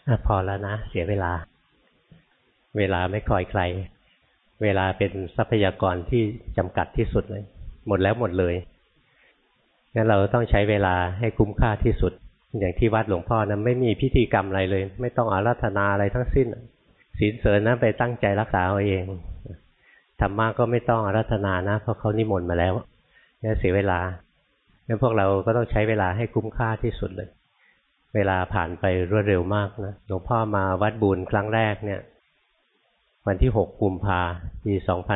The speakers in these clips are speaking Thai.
พอแล้วนะเสียเวลาไม่คอยใครเวลาเป็นทรัพยากรที่จำกัดที่สุดเลยหมดแล้วหมดเลยงั้นเราต้องใช้เวลาให้คุ้มค่าที่สุดอย่างที่วัดหลวงพ่อนะไม่มีพิธีกรรมอะไรเลยไม่ต้องอาราธนาอะไรทั้งสิ้นศีลเสริญนะไปตั้งใจรักษาเอาเองธรรมะก็ไม่ต้องอาราธนานะเพราะเขานิมนต์มาแล้วงั้นเสียเวลางั้นพวกเราก็ต้องใช้เวลาให้คุ้มค่าที่สุดเลยเวลาผ่านไปรวดเร็วมากนะหลวงพ่อมาวัดบูรครั้งแรกเนี่ยวันที่6 กุมภาพันธ์ ปี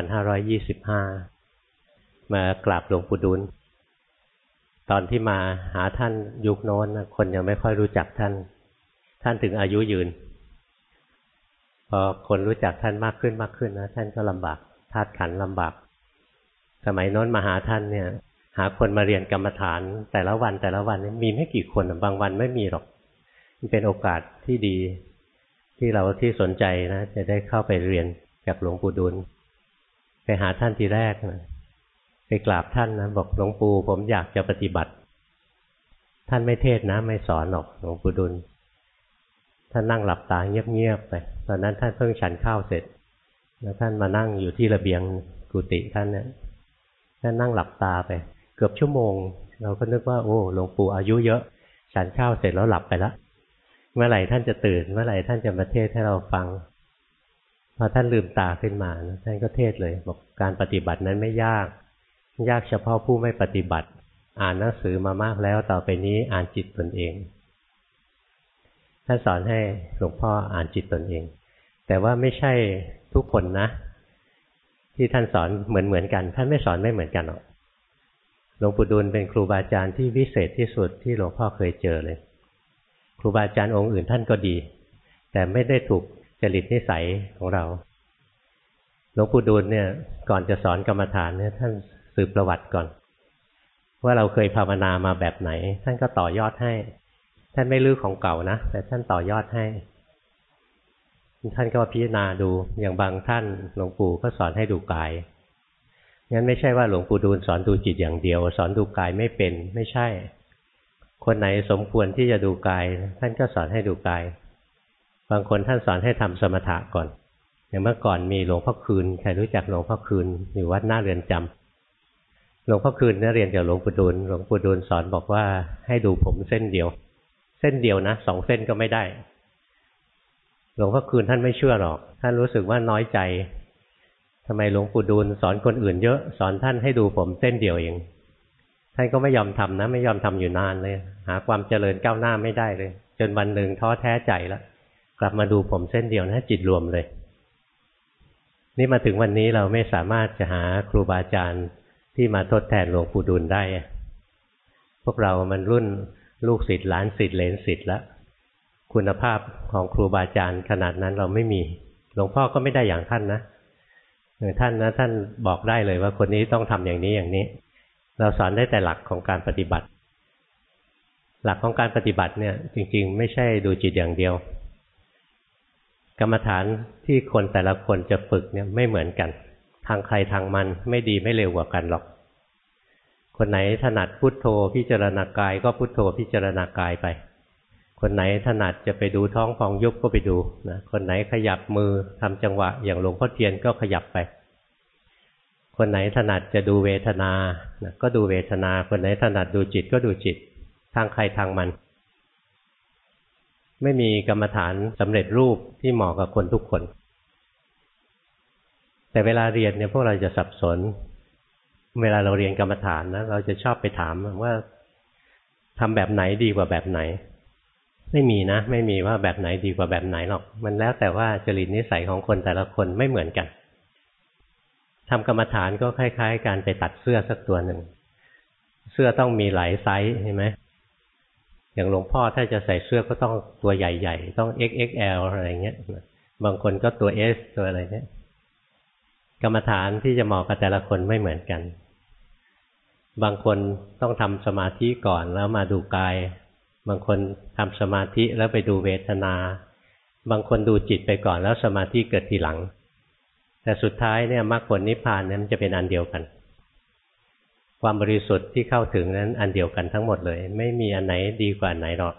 2525 มากราบหลวงปู่ดูลตอนที่มาหาท่านยุคโน้นคนยังไม่ค่อยรู้จักท่านถึงอายุยืนพอคนรู้จักท่านมากขึ้นนะท่านก็ลำบากธาตุขันธ์ลำบากสมัยโน้นมาหาท่านเนี่ยหาคนมาเรียนกรรมฐานแต่ละวันมีไม่กี่คนบางวันไม่มีหรอกมันเป็นโอกาสที่ดีที่เราที่สนใจนะจะได้เข้าไปเรียนกับหลวงปู่ดูลไปหาท่านทีแรกนะไปกราบท่านนะบอกหลวงปู่ผมอยากจะปฏิบัติท่านไม่เทศนะไม่สอนหรอกหลวงปู่ดูลท่านนั่งหลับตาเงียบๆไปตอนนั้นท่านเพิ่งฉันข้าวเสร็จแล้วท่านมานั่งอยู่ที่ระเบียงกุฏิท่านเนี่ยท่านนั่งหลับตาไปเกือบชั่วโมงเราก็นึกว่าโอ้หลวงปู่อายุเยอะฉันข้าวเสร็จแล้วหลับไปแล้วเมื่อไหร่ท่านจะตื่นเมื่อไหร่ท่านจะมาเทศให้เราฟังพอท่านลืมตาขึ้นมาท่านก็เทศเลยบอกการปฏิบัตินั้นไม่ยากเฉพาะผู้ไม่ปฏิบัติอ่านหนังสือมามากแล้วต่อไปนี้อ่านจิตตนเองท่านสอนให้หลวงพ่ออ่านจิตตนเองแต่ว่าไม่ใช่ทุกคนนะที่ท่านสอนเหมือนกันท่านไม่สอนไม่เหมือนกันหรอกหลวงปู่ดูลเป็นครูบาอาจารย์ที่วิเศษที่สุดที่หลวงพ่อเคยเจอเลยครูบาอาจารย์องค์อื่นท่านก็ดีแต่ไม่ได้ถูกจริตนิสัยของเราหลวงปู่ดูลเนี่ยก่อนจะสอนกรรมฐานเนี่ยท่านสืบประวัติก่อนว่าเราเคยภาวนามาแบบไหนท่านก็ต่อยอดให้ท่านไม่ลื้อของเก่านะแต่ท่านต่อยอดให้ท่านก็พิจารณาดูอย่างบางท่านหลวงปู่ก็สอนให้ดูกายงั้นไม่ใช่ว่าหลวงปู่ดูลสอนดูจิตอย่างเดียวสอนดูกายไม่เป็นไม่ใช่คนไหนสมควรที่จะดูกายท่านก็สอนให้ดูกายบางคนท่านสอนให้ทำสมถะก่อนอย่างเมื่อก่อนมีหลวงพ่อคืนใครรู้จักหลวงพ่อคืนอยู่วัดหน้าเรือนจำหลวงพ่อคืนเรียนกับหลวงปู่ดูลหลวงปู่ดูลสอนบอกว่าให้ดูผมเส้นเดียวนะ2 เส้นก็ไม่ได้หลวงพ่อคืนท่านไม่เชื่อหรอกท่านรู้สึกว่าน้อยใจทำไมหลวงปู่ดูลสอนคนอื่นเยอะสอนท่านให้ดูผมเส้นเดียวเองท่านก็ไม่ยอมทำนะไม่ยอมทำอยู่นานเลยหาความเจริญก้าวหน้าไม่ได้เลยจนวันหนึ่งท้อแท้ใจแล้วกลับมาดูผมเส้นเดียวนะจิตรวมเลยนี่มาถึงวันนี้เราไม่สามารถจะหาครูบาอาจารย์ที่มาทดแทนหลวงปู่ดูลได้พวกเรามันรุ่นลูกศิษย์หลานศิษย์เหลนศิษย์แล้วคุณภาพของครูบาอาจารย์ขนาดนั้นเราไม่มีหลวงพ่อก็ไม่ได้อย่างท่านนะท่านบอกได้เลยว่าคนนี้ต้องทำอย่างนี้อย่างนี้เราสอนได้แต่หลักของการปฏิบัติหลักของการปฏิบัติเนี่ยจริงๆไม่ใช่ดูจิตอย่างเดียวกรรมฐานที่คนแต่ละคนจะฝึกเนี่ยไม่เหมือนกันทางใครทางมันไม่ดีไม่เร็วกว่ากันหรอกคนไหนถนัดพุทโธพิจารณากายก็พุทโธพิจารณากายไปคนไหนถนัดจะไปดูท้องพองยุบก็ไปดูนะคนไหนขยับมือทำจังหวะอย่างหลวงพ่อเทียนก็ขยับไปคนไหนถนัดจะดูเวทนานะก็ดูเวทนาคนไหนถนัดดูจิตก็ดูจิตทางใครทางมันไม่มีกรรมฐานสำเร็จรูปที่เหมาะกับคนทุกคนแต่เวลาเรียนเนี่ยพวกเราจะสับสนเวลาเราเรียนกรรมฐานนะเราจะชอบไปถามว่าทำแบบไหนดีกว่าแบบไหนไม่มีนะไม่มีว่าแบบไหนดีกว่าแบบไหนหรอกมันแล้วแต่ว่าจริตนิสัยของคนแต่ละคนไม่เหมือนกันทำกรรมฐานก็คล้ายๆการไปตัดเสื้อสักตัวหนึ่งเสื้อต้องมีหลายไซส์ใช่ไหมอย่างหลวงพ่อถ้าจะใส่เสื้อก็ต้องตัวใหญ่ๆต้อง XXL อะไรเงี้ยบางคนก็ตัว S ตัวอะไรเงี้ยกรรมฐานที่จะเหมาะกับแต่ละคนไม่เหมือนกันบางคนต้องทำสมาธิก่อนแล้วมาดูกายบางคนทำสมาธิแล้วไปดูเวทนาบางคนดูจิตไปก่อนแล้วสมาธิเกิดทีหลังแต่สุดท้ายเนี่ยมรรคผลนิพพานนั้นจะเป็นอันเดียวกันความบริสุทธิ์ที่เข้าถึงนั้นอันเดียวกันทั้งหมดเลยไม่มีอันไหนดีกว่าอันไหนหรอก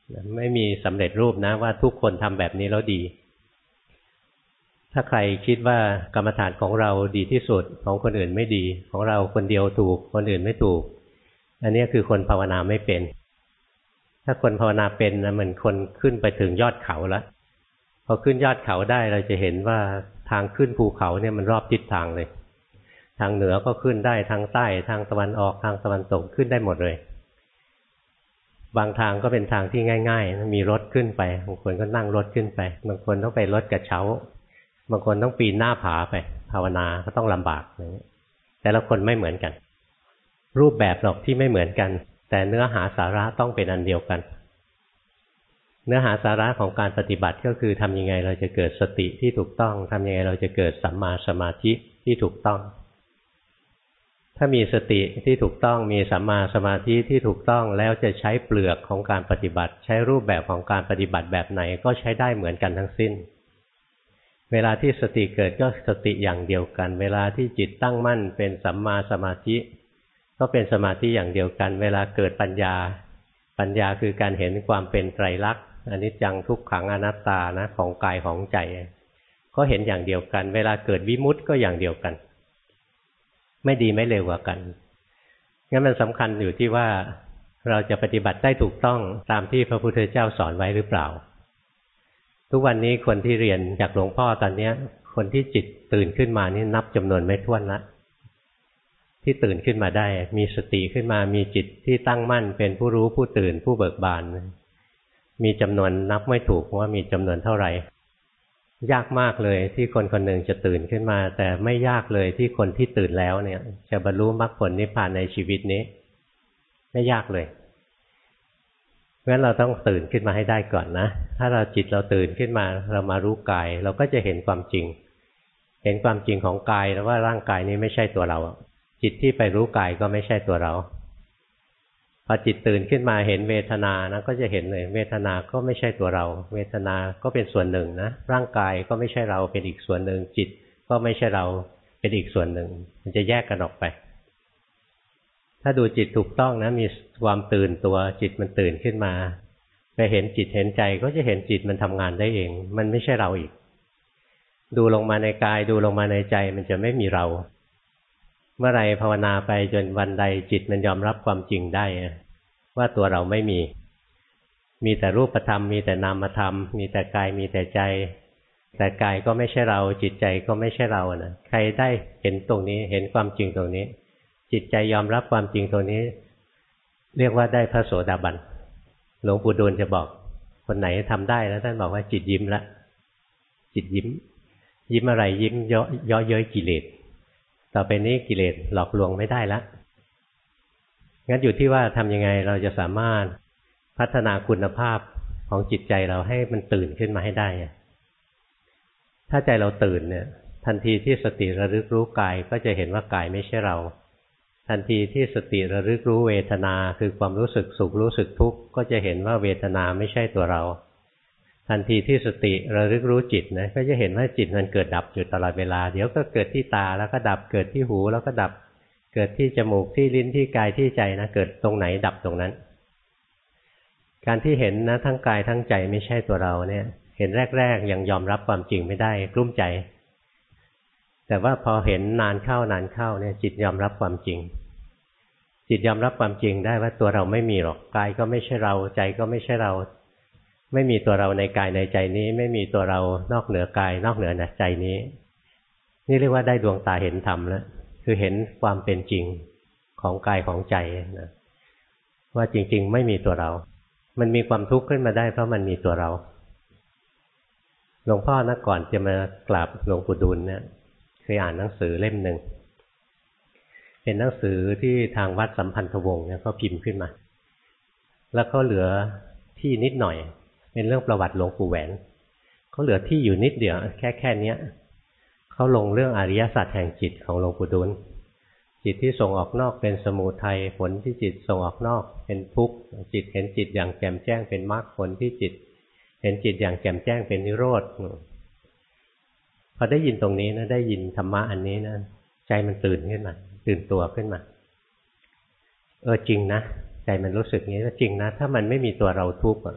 ไม่มีสำเร็จรูปนะว่าทุกคนทำแบบนี้แล้วดีถ้าใครคิดว่ากรรมฐานของเราดีที่สุดของคนอื่นไม่ดีของเราคนเดียวถูกคนอื่นไม่ถูกอันนี้คือคนภาวนาไม่เป็นถ้าคนภาวนาเป็นนะเหมือนคนขึ้นไปถึงยอดเขาแล้วพอขึ้นยอดเขาได้เราจะเห็นว่าทางขึ้นภูเขาเนี่ยมันรอบทิศทางเลยทางเหนือก็ขึ้นได้ทางใต้ทางตะวันออกทางตะวันตกขึ้นได้หมดเลยบางทางก็เป็นทางที่ง่ายๆมีรถขึ้นไปบางคนก็นั่งรถขึ้นไปบางคนต้องไปรถกระเช้าบางคนต้องปีนหน้าผาไปภาวนาก็ต้องลำบากแต่ละคนไม่เหมือนกันรูปแบบหรอกที่ไม่เหมือนกันแต่เนื้อหาสาระต้องเป็นอันเดียวกันเนื้อหาสาระของการปฏิบัติก็คือทำยังไงเราจะเกิดสติที่ถูกต้องทำยังไงเราจะเกิดสัมมาสมาธิที่ถูกต้องถ้ามีสติที่ถูกต้องมีสัมมาสมาธิที่ถูกต้องแล้วจะใช้เปลือกของการปฏิบัติใช้รูปแบบของการปฏิบัติแบบไหนก็ใช้ได้เหมือนกันทั้งสิ้นเวลาที่สติเกิดก็สติอย่างเดียวกันเวลาที่จิตตั้งมั่นเป็นสัมมาสมาธิก็เป็นสมาธิอย่างเดียวกันเวลาเกิดปัญญาปัญญาคือการเห็นความเป็นไตรลักษณ์อนิจจังทุกขังอนัตตานะของกายของใจก็เห็นอย่างเดียวกันเวลาเกิดวิมุตติก็อย่างเดียวกันไม่ดีไม่เลวกว่ากันงั้นมันสำคัญอยู่ที่ว่าเราจะปฏิบัติได้ถูกต้องตามที่พระพุทธเจ้าสอนไว้หรือเปล่าทุกวันนี้คนที่เรียนจากหลวงพ่อตอนนี้คนที่จิตตื่นขึ้นมานี่นับจำนวนไม่ถ้วนละที่ตื่นขึ้นมาได้มีสติขึ้นมามีจิตที่ตั้งมั่นเป็นผู้รู้ผู้ตื่นผู้เบิกบานมีจำนวนนับไม่ถูกว่ามีจำนวนเท่าไหร่ยากมากเลยที่คนคนหนึ่งจะตื่นขึ้นมาแต่ไม่ยากเลยที่คนที่ตื่นแล้วเนี่ยจะบรรลุมรรคผลนิพพานในชีวิตนี้ไม่ยากเลยเพราะฉะนั้นเราต้องตื่นขึ้นมาให้ได้ก่อนนะถ้าเราจิตเราตื่นขึ้นมาเรามารู้กายเราก็จะเห็นความจริงเห็นความจริงของกายแล้วว่าร่างกายนี้ไม่ใช่ตัวเราจิตที่ไปรู้กายก็ไม่ใช่ตัวเราพอจิตตื่นขึ้นมาเห็นเวทนานะก็จะเห็นเลยเวทนาก็ไม่ใช่ตัวเราเวทนาก็เป็นส่วนหนึ่งนะร่างกายก็ไม่ใช่เราเป็นอีกส่วนหนึ่งจิตก็ไม่ใช่เราเป็นอีกส่วนหนึ่งมันจะแยกกันออกไปถ้าดูจิตถูกต้องนะมีความตื่นตัวจิตมันตื่นขึ้นมาไปเห็นจิตเห็นใจก็จะเห็นจิตมันทำงานได้เองมันไม่ใช่เราอีกดูลงมาในกายดูลงมาในใจมันจะไม่มีเราเมื่อไรภาวนาไปจนวันใดจิตมันยอมรับความจริงได้ว่าตัวเราไม่มีแต่รูปธรรมมีแต่นามธรรมมีแต่กายมีแต่ใจแต่กายก็ไม่ใช่เราจิตใจก็ไม่ใช่เรานะใครได้เห็นตรงนี้เห็นความจริงตรงนี้จิตใจยอมรับความจริงตรงนี้เรียกว่าได้พระโสดาบันหลวงปู่ดูลย์จะบอกคนไหนทำได้แล้วท่านบอกว่าจิตยิ้มละจิตยิ้มอะไรยิ้มเยาะเย้ยกิเลสต่อไปนี้กิเลสหลอกลวงไม่ได้ละงั้นอยู่ที่ว่าทำยังไงเราจะสามารถพัฒนาคุณภาพของจิตใจเราให้มันตื่นขึ้นมาให้ได้ถ้าใจเราตื่นเนี่ยทันทีที่สติระลึกรู้กายก็จะเห็นว่ากายไม่ใช่เราทันทีที่สติระลึกรู้เวทนาคือความรู้สึกสุขรู้สึกทุกข์ก็จะเห็นว่าเวทนาไม่ใช่ตัวเราทันทีที่สติระลึกรู้จิตนะก็จะเห็นว่าจิตมันเกิดดับอยู่ตลอดเวลาเดี๋ยวก็เกิดที่ตาแล้วก็ดับเกิดที่หูแล้วก็ดับเกิดที่จมูกที่ลิ้นที่กายที่ใจนะเกิดตรงไหนดับตรงนั้นการที่เห็นนะทั้งกายทั้งใจไม่ใช่ตัวเราเนี่ยเห็นแรกๆยังยอมรับความจริงไม่ได้กลุ้มใจแต่ว่าพอเห็นนานเข้าเนี่ยจิตยอมรับความจริงจิตยอมรับความจริงได้ว่าตัวเราไม่มีหรอกกายก็ไม่ใช่เราใจก็ไม่ใช่เราไม่มีตัวเราในกายในใจนี้ไม่มีตัวเรานอกเหนือกายนอกเหนือใจนี้นี่เรียกว่าได้ดวงตาเห็นธรรมแล้วคือเห็นความเป็นจริงของกายของใจนะว่าจริงๆไม่มีตัวเรามันมีความทุกข์ขึ้นมาได้เพราะมันมีตัวเราหลวงพ่อนะก่อนจะมากราบหลวงปู่ดูลเนี่ยเคยอ่านหนังสือเล่มหนึ่งเป็นหนังสือที่ทางวัดสัมพันธวงศ์เนี่ยเขาพิมพ์ขึ้นมาแล้วเขาเหลือที่นิดหน่อยเป็นเรื่องประวัติหลวงปู่แหวนเขาเหลือที่อยู่นิดเดียวแค่นี้เขาลงเรื่องอริยสัจแห่งจิตของหลวงปู่ดูลย์จิตที่ส่งออกนอกเป็นสมุทัยผลที่จิตส่งออกนอกเป็นทุกข์จิตเห็นจิตอย่างแจ่มแจ้งเป็นมรรคผลที่จิตเห็นจิตอย่างแจ่มแจ้งเป็นนิโรธพอได้ยินตรงนี้นะได้ยินธรรมะอันนี้นะใจมันตื่นขึ้นมาตื่นตัวขึ้นมาจริงนะใจมันรู้สึกงี้ก็จริงนะถ้ามันไม่มีตัวเราทุกข์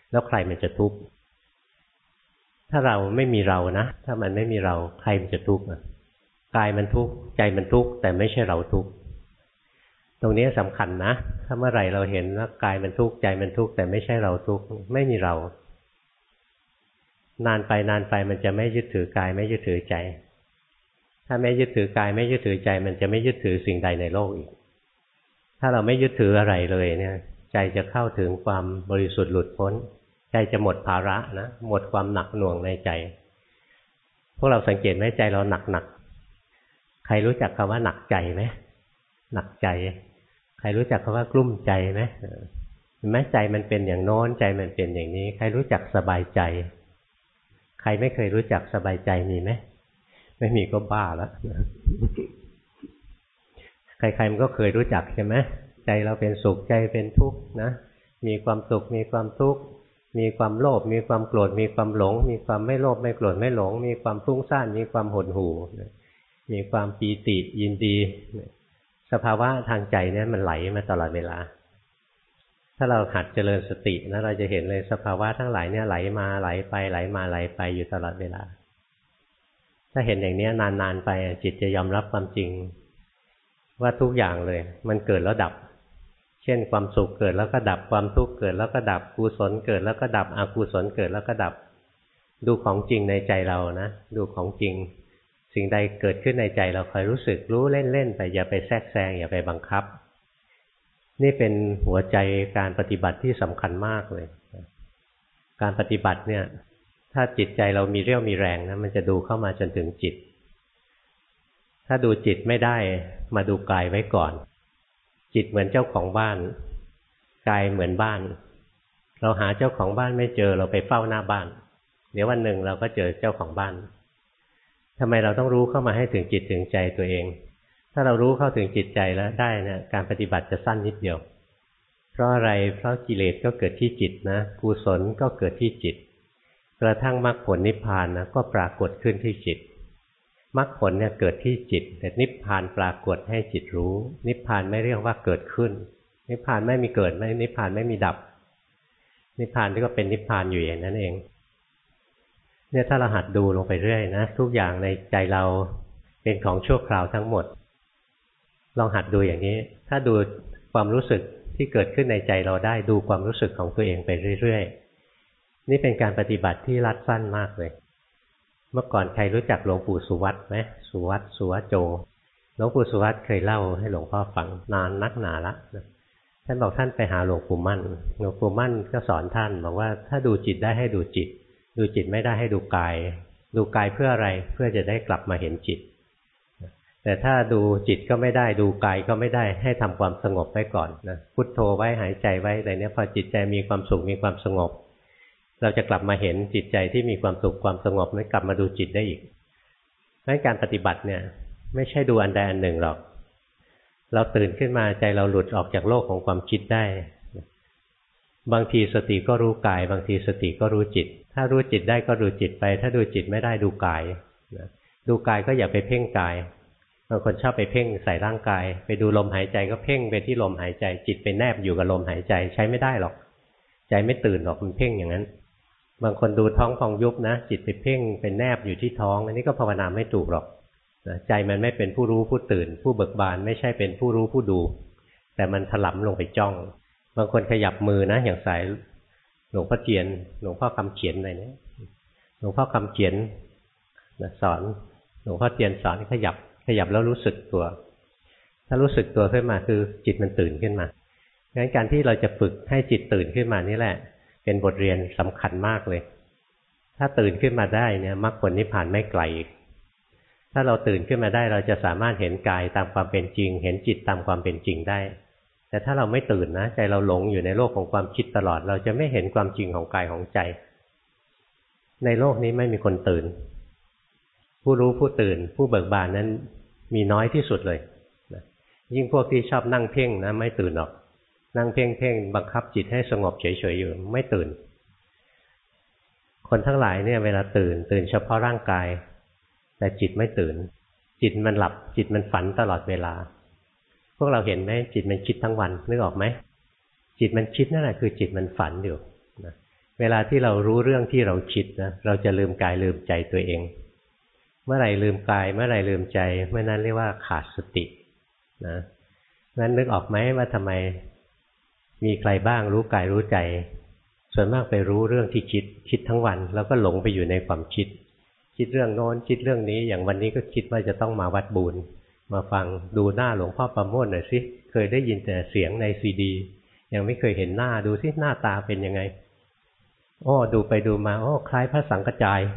แล้วใครมันจะทุกข์ถ้าเราไม่มีเรานะถ้ามันไม่มีเราใครมันจะทุกข์กายมันทุกข์ใจมันทุกข์แต่ไม่ใช่เราทุกข์ตรงนี้สำคัญนะถ้าเมื่อไหร่เราเห็นว่ากายมันทุกข์ใจมันทุกข์แต่ไม่ใช่เราทุกข์ไม่มีเรานานไปมันจะไม่ยึดถือกายไม่ยึดถือใจถ้าไม่ยึดถือกายไม่ยึดถือใจมันจะไม่ยึดถือสิ่งใดในโลกอีกถ้าเราไม่ยึดถืออะไรเลยเนี่ยใจจะเข้าถึงความบริสุทธิ์หลุดพ้นใจจะหมดภาระนะหมดความหนักหน่วงในใจพวกเราสังเกตไหมใจเราหนักใครรู้จักคำว่าหนักใจไหมหนักใจใครรู้จักคำว่ากลุ้มใจไหมเห็นไหมใจมันเป็นอย่างโน้นใจมันเป็นอย่างนี้ใครรู้จักสบายใจใครไม่เคยรู้จักสบายใจมีไหมไม่มีก็บ้าแล้วใครๆมันก็เคยรู้จักใช่ไหมใจเราเป็นสุขใจเป็นทุกข์นะมีความสุขมีความทุกข์มีความโลภมีความโกรธมีความหลงมีความไม่โลภไม่โกรธไม่หลงมีความฟุ้งซ่านมีความหดหู่มีความปีติยินดีสภาวะทางใจเนี่ยมันไหลมาตลอดเวลาถ้าเราหัดเจริญสตินะเราจะเห็นเลยสภาวะทั้งหลายเนี่ยไหลมาไหลไปไหลมาไหลไปอยู่ตลอดเวลาถ้าเห็นอย่างนี้นานๆไปจิตจะยอมรับความจริงว่าทุกอย่างเลยมันเกิดแล้วดับเช่นความสุขเกิดแล้วก็ดับความทุกข์เกิดแล้วก็ดับกุศลเกิดแล้วก็ดับอกุศลเกิดแล้วก็ดับดูของจริงในใจเรานะดูของจริงสิ่งใดเกิดขึ้นในใจเราคอยรู้สึกรู้เล่นๆไปอย่าไปแทรกแซงอย่าไปบังคับนี่เป็นหัวใจการปฏิบัติที่สำคัญมากเลยการปฏิบัติเนี่ยถ้าจิตใจเรามีเรี่ยวมีแรงนะมันจะดูเข้ามาจนถึงจิตถ้าดูจิตไม่ได้มาดูกายไว้ก่อนจิตเหมือนเจ้าของบ้านกายเหมือนบ้านเราหาเจ้าของบ้านไม่เจอเราไปเฝ้าหน้าบ้านเดี๋ยววันหนึ่งเราก็เจอเจ้าของบ้านทำไมเราต้องรู้เข้ามาให้ถึงจิตถึงใจตัวเองถ้าเรารู้เข้าถึงจิตใจแล้วได้นะการปฏิบัติจะสั้นนิดเดียวเพราะอะไรเพราะกิเลสก็เกิดที่จิตนะกุศลก็เกิดที่จิตกระทั่งมรรคผลนิพพานนะก็ปรากฏขึ้นที่จิตมรรคผลเนี่ยเกิดที่จิตแต่นิพพานปรากฏให้จิตรู้นิพพานไม่เรียกว่าเกิดขึ้นนิพพานไม่มีเกิดไม่นิพพานไม่มีดับนิพพานที่ก็เป็นนิพพานอยู่อย่างนั้นเองเนี่ยถ้าเราหัดดูลงไปเรื่อยนะทุกอย่างในใจเราเป็นของชั่วคราวทั้งหมดลองหัดดูอย่างนี้ถ้าดูความรู้สึกที่เกิดขึ้นในใจเราได้ดูความรู้สึกของตัวเองไปเรื่อยๆนี่เป็นการปฏิบัติที่รัดสั้นมากเลยเมื่อก่อนใครรู้จักหลวงปู่สุวัตไหมสุวัตสุวโจหลวงปู่สุวัตเคยเล่าให้หลวงพ่อฟังนานนักหนาละท่านบอกท่านไปหาหลวงปู่มั่นหลวงปู่มั่นก็สอนท่านบอกว่าถ้าดูจิตได้ให้ดูจิตดูจิตไม่ได้ให้ดูกายดูกายเพื่ออะไรเพื่อจะได้กลับมาเห็นจิตแต่ถ้าดูจิตก็ไม่ได้ดูกายก็ไม่ได้ให้ทำความสงบไว้ก่อนนะพุทโธไว้หายใจไว้อะไรเนี้ยพอจิตใจมีความสุขมีความสงบเราจะกลับมาเห็นจิตใจที่มีความสุขความสงบนั้นกลับมาดูจิตได้อีกเพราะฉะนั้นการปฏิบัติเนี่ยไม่ใช่ดูอันใดอันหนึ่งหรอกเราตื่นขึ้นมาใจเราหลุดออกจากโลกของความคิดได้บางทีสติก็รู้กายบางทีสติก็รู้จิตถ้ารู้จิตได้ก็ดูจิตไปถ้าดูจิตไม่ได้ดูกายดูกายก็อย่าไปเพ่งกายบางคนชอบไปเพ่งใส่ร่างกายไปดูลมหายใจก็เพ่งไปที่ลมหายใจจิตไปแนบอยู่กับลมหายใจใช้ไม่ได้หรอกใจไม่ตื่นหรอกมันเพ่งอย่างนั้นบางคนดูท้องพองยุบนะจิตไปเพ่งเป็นแนบอยู่ที่ท้องอันนี้ก็ภาวนาไม่ถูกหรอกใจมันไม่เป็นผู้รู้ผู้ตื่นผู้เบิกบานไม่ใช่เป็นผู้รู้ผู้ดูแต่มันถลำลงไปจ้องบางคนขยับมือนะอย่างสายหลวงพ่อเจียนหลวงพ่อคำเขียนอะไรเนี่ยหลวงพ่อคำเขียนสอนหลวงพ่อเจียนสอนขยับแล้วรู้สึกตัวถ้ารู้สึกตัวขึ้นมาคือจิตมันตื่นขึ้นมางั้นการที่เราจะฝึกให้จิตตื่นขึ้นมานี่แหละเป็นบทเรียนสำคัญมากเลยถ้าตื่นขึ้นมาได้เนี่ยมรรคผลนิพพานไม่ไกลอีกถ้าเราตื่นขึ้นมาได้เราจะสามารถเห็นกายตามความเป็นจริงเห็นจิตตามความเป็นจริงได้แต่ถ้าเราไม่ตื่นนะใจเราหลงอยู่ในโลกของความคิดตลอดเราจะไม่เห็นความจริงของกายของใจในโลกนี้ไม่มีคนตื่นผู้รู้ผู้ตื่นผู้เบิกบานนั้นมีน้อยที่สุดเลยยิ่งพวกที่ชอบนั่งเพ่งนะไม่ตื่นหรอกนั่งเพ่งบังคับจิตให้สงบเฉยๆอยู่ไม่ตื่นคนทั้งหลายเนี่ยเวลาตื่นเฉพาะร่างกายแต่จิตไม่ตื่นจิตมันหลับจิตมันฝันตลอดเวลาพวกเราเห็นไหมจิตมันคิดทั้งวันนึกออกไหมจิตมันคิดนั่นแหละคือจิตมันฝันอยู่นะเวลาที่เรารู้เรื่องที่เราคิดนะเราจะลืมกายลืมใจตัวเองเมื่อไหร่ลืมกายเมื่อไหร่ลืมใจเมื่อนั้นเรียกว่าขาดสตินะงั้นนึกออกไหมว่าทำไมมีใครบ้างรู้กายรู้ใจส่วนมากไปรู้เรื่องที่คิดทั้งวันแล้วก็หลงไปอยู่ในความคิดเรื่องโน้นคิดเรื่องนี้อย่างวันนี้ก็คิดว่าจะต้องมาวัดบูญมาฟังดูหน้าหลวงพ่อประโมทหน่อยสิเคยได้ยินแต่เสียงในซีดียังไม่เคยเห็นหน้าดูสิหน้าตาเป็นยังไงดูไปดูมาคล้ายพระสังฆจาย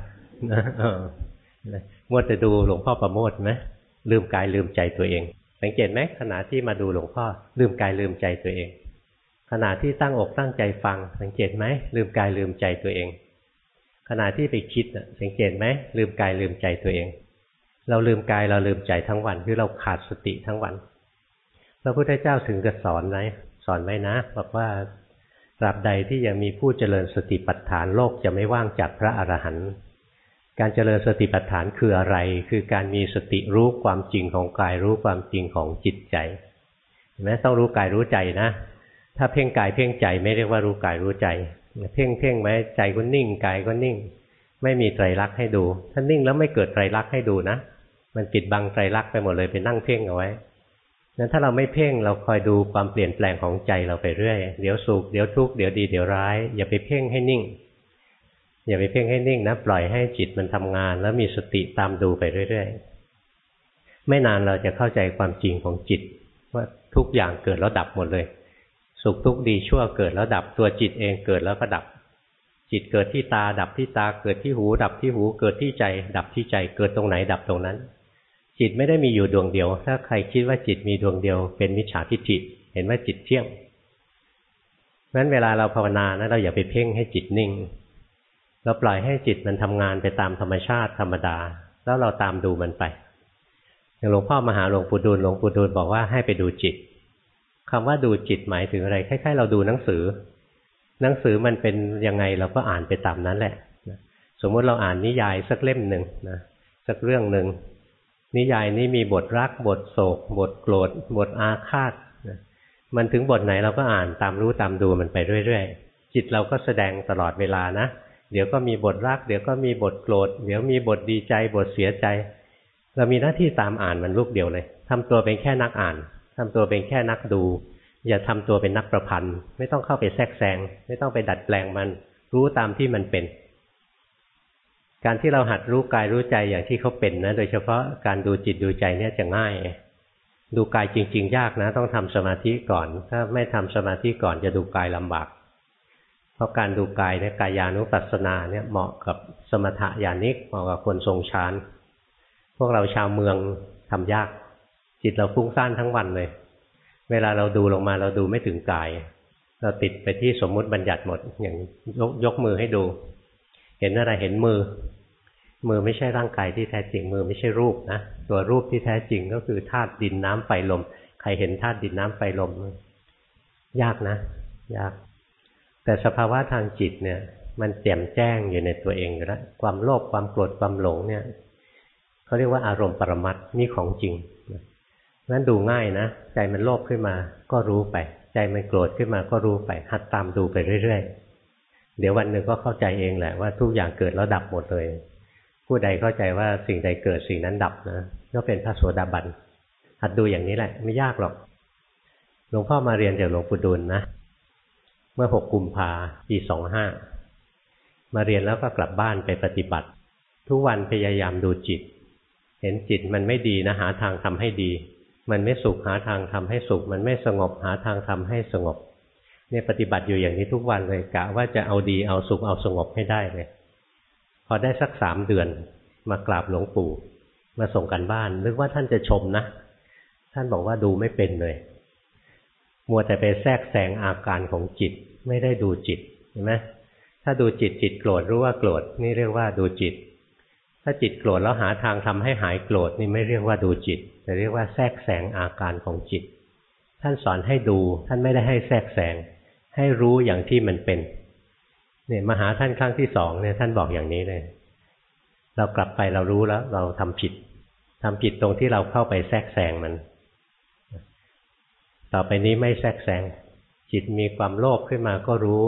มัวแต่ดูหลวงพ่อประโมทไหมลืมกายลืมใจตัวเองสังเกตไหมขณะที่มาดูหลวงพ่อลืมกายลืมใจตัวเองขณะที่ตั้งอกตั้งใจฟังสังเกตไหมลืมกายลืมใจตัวเองขณะที่ไปคิดสังเกตไหมลืมกายลืมใจตัวเองเราลืมกายเราลืมใจทั้งวันคือเราขาดสติทั้งวันพระพุทธเจ้าถึงจะสอนไว้นะบอกว่าตราบใดที่ยังมีผู้เจริญสติปัฏฐานโลกจะไม่ว่างจากพระอรหันต์การเจริญสติปัฏฐานคืออะไรคือการมีสติรู้ความจริงของกายรู้ความจริงของจิตใจเห็นไหมต้องรู้กายรู้ใจนะถ้าเพ่งกายเพ่งใจไม่เรียกว่ารู้กายรู้ใจเพ่งไว้ใจก็นิ่งกายก็นิ่งไม่มีไตรลักษณ์ให้ดูถ้านิ่งแล้วไม่เกิดไตรลักษณ์ให้ดูนะมันปิดบังไตรลักษณ์ไปหมดเลยไปนั่งเพ่งเอาไว้งั้นถ้าเราไม่เพ่งเราคอยดูความเปลี่ยนแปลงของใจเราไปเรื่อยเดี๋ยวสุขเดี๋ยวทุกข์เดี๋ยวดีเดี๋ยวร้ายอย่าไปเพ่งให้นิ่งอย่าไปเพ่งให้นิ่งนะปล่อยให้จิตมันทำงานแล้วมีสติตามดูไปเรื่อยๆไม่นานเราจะเข้าใจความจริงของจิตว่าทุกอย่างเกิดแล้วดับหมดเลยสุขทุกข์ดีชั่วเกิดแล้วดับตัวจิตเองเกิดแล้วก็ดับจิตเกิดที่ตาดับที่ตาเกิดที่หูดับที่หูเกิดที่ใจดับที่ใจเกิดตรงไหนดับตรงนั้นจิตไม่ได้มีอยู่ดวงเดียวถ้าใครคิดว่าจิตมีดวงเดียวเป็นมิจฉาทิฏฐิเห็นว่าจิตเที่ยงงั้นเวลาเราภาวนานะเราอย่าไปเพ่งให้จิตนิ่งเราปล่อยให้จิตมันทำงานไปตามธรรมชาติธรรมดาแล้วเราตามดูมันไปอย่างหลวงพ่อมาหาหลวงปู่ดูลบอกว่าให้ไปดูจิตคำว่าดูจิตหมายถึงอะไรคล้ายๆเราดูหนังสือมันเป็นยังไงเราก็อ่านไปตามนั้นแหละสมมติเราอ่านนิยายสักเล่มหนึ่งนะสักเรื่องหนึ่งนิยายนี้มีบทรักบทโศกบทโกรธบทอาฆาตนะมันถึงบทไหนเราก็อ่านตามรู้ตามดูมันไปเรื่อยๆจิตเราก็แสดงตลอดเวลานะเดี๋ยวก็มีบทรักเดี๋ยวก็มีบทโกรธเดี๋ยวมีบทดีใจบทเสียใจเรามีหน้าที่ตามอ่านมันลูกเดียวเลยทำตัวเป็นแค่นักอ่านทำตัวเป็นแค่นักดูอย่าทำตัวเป็นนักประพันธ์ไม่ต้องเข้าไปแทรกแซงไม่ต้องไปดัดแปลงมันรู้ตามที่มันเป็นการที่เราหัดรู้กายรู้ใจอย่างที่เขาเป็นนะโดยเฉพาะการดูจิตดูใจเนี่ยจะง่ายดูกายจริงๆยากนะต้องทำสมาธิก่อนถ้าไม่ทำสมาธิก่อนจะดูกายลำบากเพราะการดูกายเนี่ยกายานุปัสสนาเนี่ยเหมาะกับสมถะญาณิกเหมาะกับคนทรงฌานพวกเราชาวเมืองทำยากจิตเราฟุ้งซ่านทั้งวันเลยเวลาเราดูลงมาเราดูไม่ถึงกายเราติดไปที่สมมุติบัญญัติหมดอย่างยกมือให้ดูเห็นอะไรเห็นมือไม่ใช่ร่างกายที่แท้จริงมือไม่ใช่รูปนะตัวรูปที่แท้จริงก็คือธาตุดินน้ำไฟลมใครเห็นธาตุดินน้ำไฟลมยากนะยากแต่สภาวะทางจิตเนี่ยมันแจ่มแจ้งอยู่ในตัวเองอยู่แล้วความโลภความโกรธความหลงเนี่ยเขาเรียกว่าอารมณ์ปรมัตถ์นี่ของจริงงั้นดูง่ายนะใจมันโลภขึ้นมาก็รู้ไปใจมันโกรธขึ้นมาก็รู้ไปหัดตามดูไปเรื่อยๆเดี๋ยววันหนึ่งก็เข้าใจเองแหละว่าทุกอย่างเกิดแล้วดับหมดเลยผู้ใดเข้าใจว่าสิ่งใดเกิดสิ่งนั้นดับนะก็เป็นพระโสดาบันหัดดูอย่างนี้แหละไม่ยากหรอกหลวงพ่อมาเรียนจากหลวงปู่ดูลนะเมื่อ6 กุมภาพันธ์ ปี 25มาเรียนแล้วก็กลับบ้านไปปฏิบัติทุกวันพยายามดูจิตเห็นจิตมันไม่ดีนะหาทางทำให้ดีมันไม่สุขหาทางทำให้สุขมันไม่สงบหาทางทำให้สงบเนี่ยปฏิบัติอยู่อย่างนี้ทุกวันเลยกะว่าจะเอาดีเอาสุขเอาสงบให้ได้เลยพอได้สัก3 เดือนมากราบหลวงปู่มาส่งกันบ้านนึกว่าท่านจะชมนะท่านบอกว่าดูไม่เป็นเลยมัวแต่ไปแทรกแซงอาการของจิตไม่ได้ดูจิตเห็นไหมถ้าดูจิตโกรธรู้ว่าโกรธนี่เรียกว่าดูจิตถ้าจิตโกรธแล้วหาทางทำให้หายโกรธนี่ไม่เรียกว่าดูจิตแต่เรียกว่าแทรกแซงอาการของจิตท่านสอนให้ดูท่านไม่ได้ให้แทรกแซงให้รู้อย่างที่มันเป็นเนี่ยมาหาท่านครั้งที่2เนี่ยท่านบอกอย่างนี้เลยเรากลับไปเรารู้แล้วเราทำผิดตรงที่เราเข้าไปแทรกแซงมันต่อไปนี้ไม่แทรกแซงจิตมีความโลภขึ้นมาก็รู้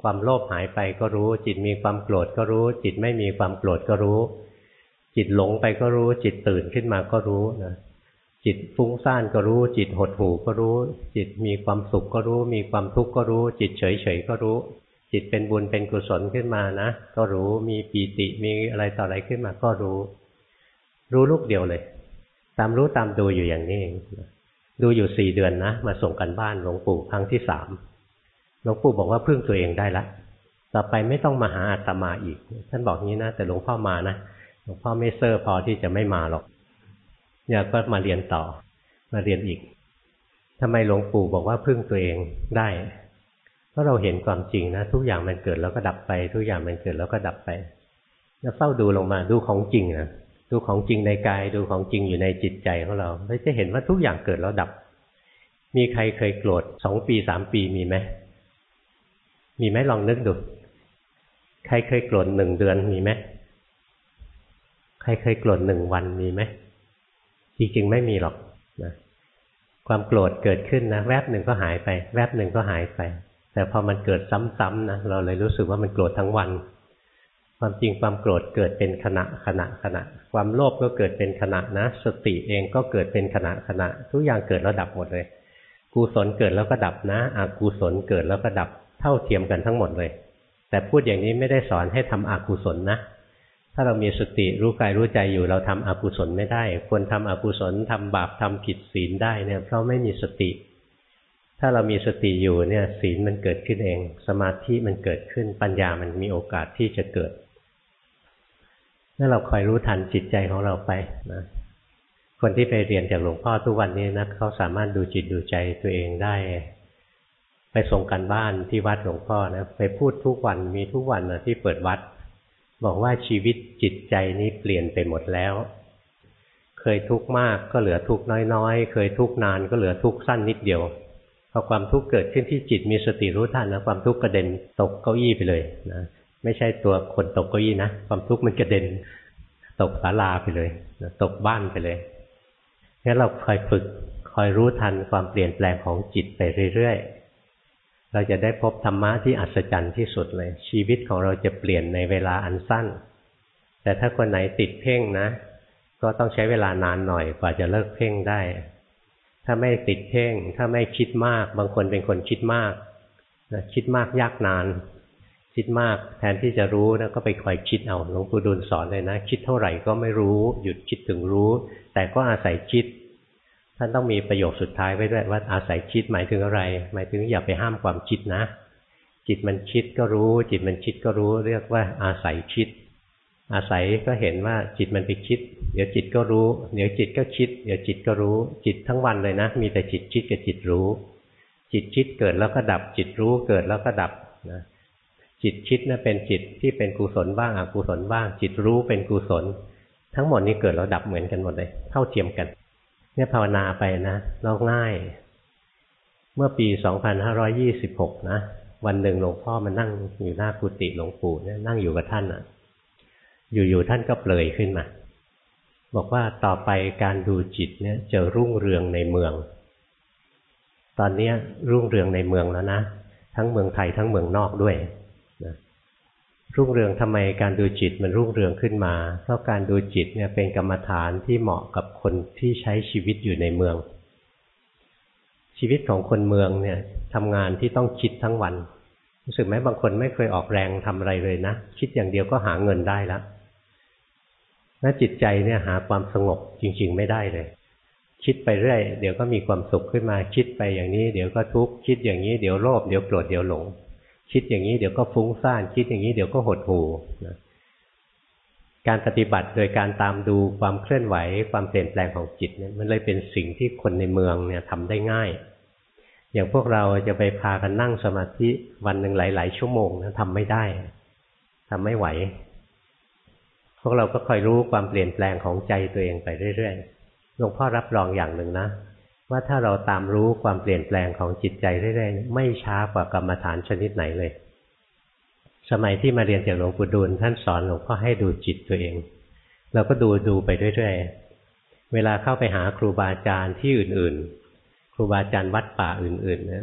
ความโลภหายไปก็รู้จิตมีความโกรธก็รู้จิตไม่มีความโกรธก็รู้จิตหลงไปก็รู้จิตตื่นขึ้นมาก็รู้นะจิตฟุ้งซ่านก็รู้จิตหดหู่ก็รู้จิตมีความสุขก็รู้มีความทุกข์ก็รู้จิตเฉยๆก็รู้จิตเป็นบุญเป็นกุศลขึ้นมานะก็รู้มีปีติมีอะไรต่ออะไรขึ้นมาก็รู้ลูกเดียวเลยตามรู้ตามดูอยู่อย่างนี้เองดูอยู่4 เดือนนะมาส่งกันบ้านหลวงปู่ครั้งที่3หลวงปู่บอกว่าพึ่งตัวเองได้ละต่อไปไม่ต้องมาหาอาตมาอีกท่านบอกงี้นะแต่หลวงพ่อมานะหลวงพ่อไม่เซ่อพอที่จะไม่มาหรอกเนี่ยก็มาเรียนต่อมาเรียนอีกทำไมหลวงปู่บอกว่าพึ่งตัวเองได้เพราะเราเห็นความจริงนะทุกอย่างมันเกิดแล้วก็ดับไปทุกอย่างมันเกิดแล้วก็ดับไปแล้วเฝ้าดูลงมาดูของจริงนะดูของจริงในกายดูของจริงอยู่ในจิตใจของเราเราจะเห็นว่าทุกอย่างเกิดแล้วดับมีใครเคยโกรธ2 ปี3 ปีมีไหมมีไหมลองนึกดูใครเคยโกรธ1 เดือนมีไหมใครเคยโกรธ1 วันมีไหมจริงๆไม่มีหรอกนะความโกรธเกิดขึ้นนะแวบหนึ่งก็หายไปแวบหนึ่งก็หายไปแต่พอมันเกิดซ้ำๆนะเราเลยรู้สึกว่ามันโกรธทั้งวันความจริงความโกรธเกิดเป็นขณะความโลภก็เกิดเป็นขณะนะสติเองก็เกิดเป็นขณะทุกอย่างเกิดแล้วดับหมดเลยกุศลเกิดแล้วก็ดับนะอกุศลเกิดแล้วก็ดับเท่าเทียมกันทั้งหมดเลยแต่พูดอย่างนี้ไม่ได้สอนให้ทำอกุศลนะถ้าเรามีสติรู้กายรู้ใจอยู่เราทำอกุศลไม่ได้ควรทำอกุศลทำบาปทำผิดศีลได้เนี่ยเพราะไม่มีสติถ้าเรามีสติอยู่เนี่ยศีลมันเกิดขึ้นเองสมาธิมันเกิดขึ้นปัญญามันมีโอกาสที่จะเกิดถ้าเราคอยรู้ทันจิตใจของเราไปนะคนที่ไปเรียนจากหลวงพ่อทุกวันนี้นะเขาสามารถดูจิตดูใจตัวเองได้ไปส่งกันบ้านที่วัดหลวงพ่อนะไปพูดทุกวันมีทุกวันนะที่เปิดวัดบอกว่าชีวิตจิตใจนี้เปลี่ยนไปหมดแล้วเคยทุกข์มากก็เหลือทุกข์น้อยๆเคยทุกข์นานก็เหลือทุกข์สั้นนิดเดียวพอความทุกข์เกิดขึ้นที่จิตมีสติรู้ทันนะความทุกข์กระเด็นตกเก้าอี้ไปเลยนะไม่ใช่ตัวคนตกเก้าอี้นะความทุกข์มันกระเด็นตกศาลาไปเลยนะตกบ้านไปเลยงั้นเราคอยฝึกคอยรู้ทันความเปลี่ยนแปลงของจิตไปเรื่อยๆเราจะได้พบธรรมะที่อัศจรรย์ที่สุดเลยชีวิตของเราจะเปลี่ยนในเวลาอันสั้นแต่ถ้าคนไหนติดเพ่งนะก็ต้องใช้เวลานานหน่อยกว่าจะเลิกเพ่งได้ถ้าไม่ติดเพ่งถ้าไม่คิดมากบางคนเป็นคนคิดมากนะคิดมากยากนานคิดมากแทนที่จะรู้นะก็ไปคอยคิดเอาหลวงปู่ดูลสอนเลยนะคิดเท่าไหร่ก็ไม่รู้หยุดคิดถึงรู้แต่ก็อาศัยคิดท่านต้องมีประโยคสุดท้ายไว้ด้วยว่าอาศัยคิดหมายถึงอะไรหมายถึงอย่าไปห้ามความคิดนะจิตมันคิดก็รู้จิตมันคิดก็รู้เรียกว่าอาศัยคิดอาศัยก็เห็นว่าจิตมันไปคิดเดี๋ยวจิตก็รู้เดี๋ยวจิตก็คิดเดี๋ยวจิตก็รู้จิตทั้งวันเลยนะมีแต่จิตคิดกับจิตรู้จิตคิดเกิดแล้วก็ดับจิตรู้เกิดแล้วก็ดับนะจิตคิดนะเป็นจิตที่เป็นกุศลบ้างอกุศลบ้างจิตรู้เป็นกุศลทั้งหมดนี้เกิดแล้วดับเหมือนกันหมดเลยเท่าเทียมกันเนี่ยภาวนาไปนะเราง่ายเมื่อปี2526นะวันหนึ่งหลวงพ่อมานั่งอยู่หน้ากุฏิหลวงปู่เนี่ยนั่งอยู่กับท่านอ่ะอยู่ๆท่านก็เปลยขึ้นมาบอกว่าต่อไปการดูจิตเนี่ยจะรุ่งเรืองในเมืองตอนนี้รุ่งเรืองในเมืองแล้วนะทั้งเมืองไทยทั้งเมืองนอกด้วยนะรุ่งเรืองทำไมการดูจิตมันรุ่งเรืองขึ้นมาเพราะการดูจิตเนี่ยเป็นกรรมฐานที่เหมาะกับคนที่ใช้ชีวิตอยู่ในเมืองชีวิตของคนเมืองเนี่ยทำงานที่ต้องคิดทั้งวันรู้สึกไหมบางคนไม่เคยออกแรงทำอะไรเลยนะคิดอย่างเดียวก็หาเงินได้แล้วและจิตใจเนี่ยหาความสงบจริงๆไม่ได้เลยคิดไปเรื่อยเดี๋ยวก็มีความสุขขึ้นมาคิดไปอย่างนี้เดี๋ยวก็ทุกข์คิดอย่างนี้เดี๋ยวโลภเดี๋ยวโกรธเดี๋ยวหลงคิดอย่างนี้เดี๋ยวก็ฟุ้งซ่านคิดอย่างนี้เดี๋ยวก็หดหู่นะการปฏิบัติโดยการตามดูความเคลื่อนไหวความเปลี่ยนแปลงของจิตเนี่ยมันเลยเป็นสิ่งที่คนในเมืองเนี่ยทำได้ง่ายอย่างพวกเราจะไปพากันนั่งสมาธิวันหนึ่งหลายๆชั่วโมงนะทำไม่ได้ทำไม่ไหวพวกเราก็คอยรู้ความเปลี่ยนแปลงของใจตัวเองไปเรื่อยๆหลวงพ่อรับรองอย่างหนึ่งนะว่าถ้าเราตามรู้ความเปลี่ยนแปลงของจิตใจเรื่อยๆไม่ช้ากว่ากรรมฐานชนิดไหนเลยสมัยที่มาเรียนจากหลวงปู่ดูลท่านสอนหลวงพ่อให้ดูจิตตัวเองเราก็ดูไปเรื่อยๆเวลาเข้าไปหาครูบาอาจารย์ที่อื่นๆครูบาอาจารย์วัดป่าอื่นๆนะ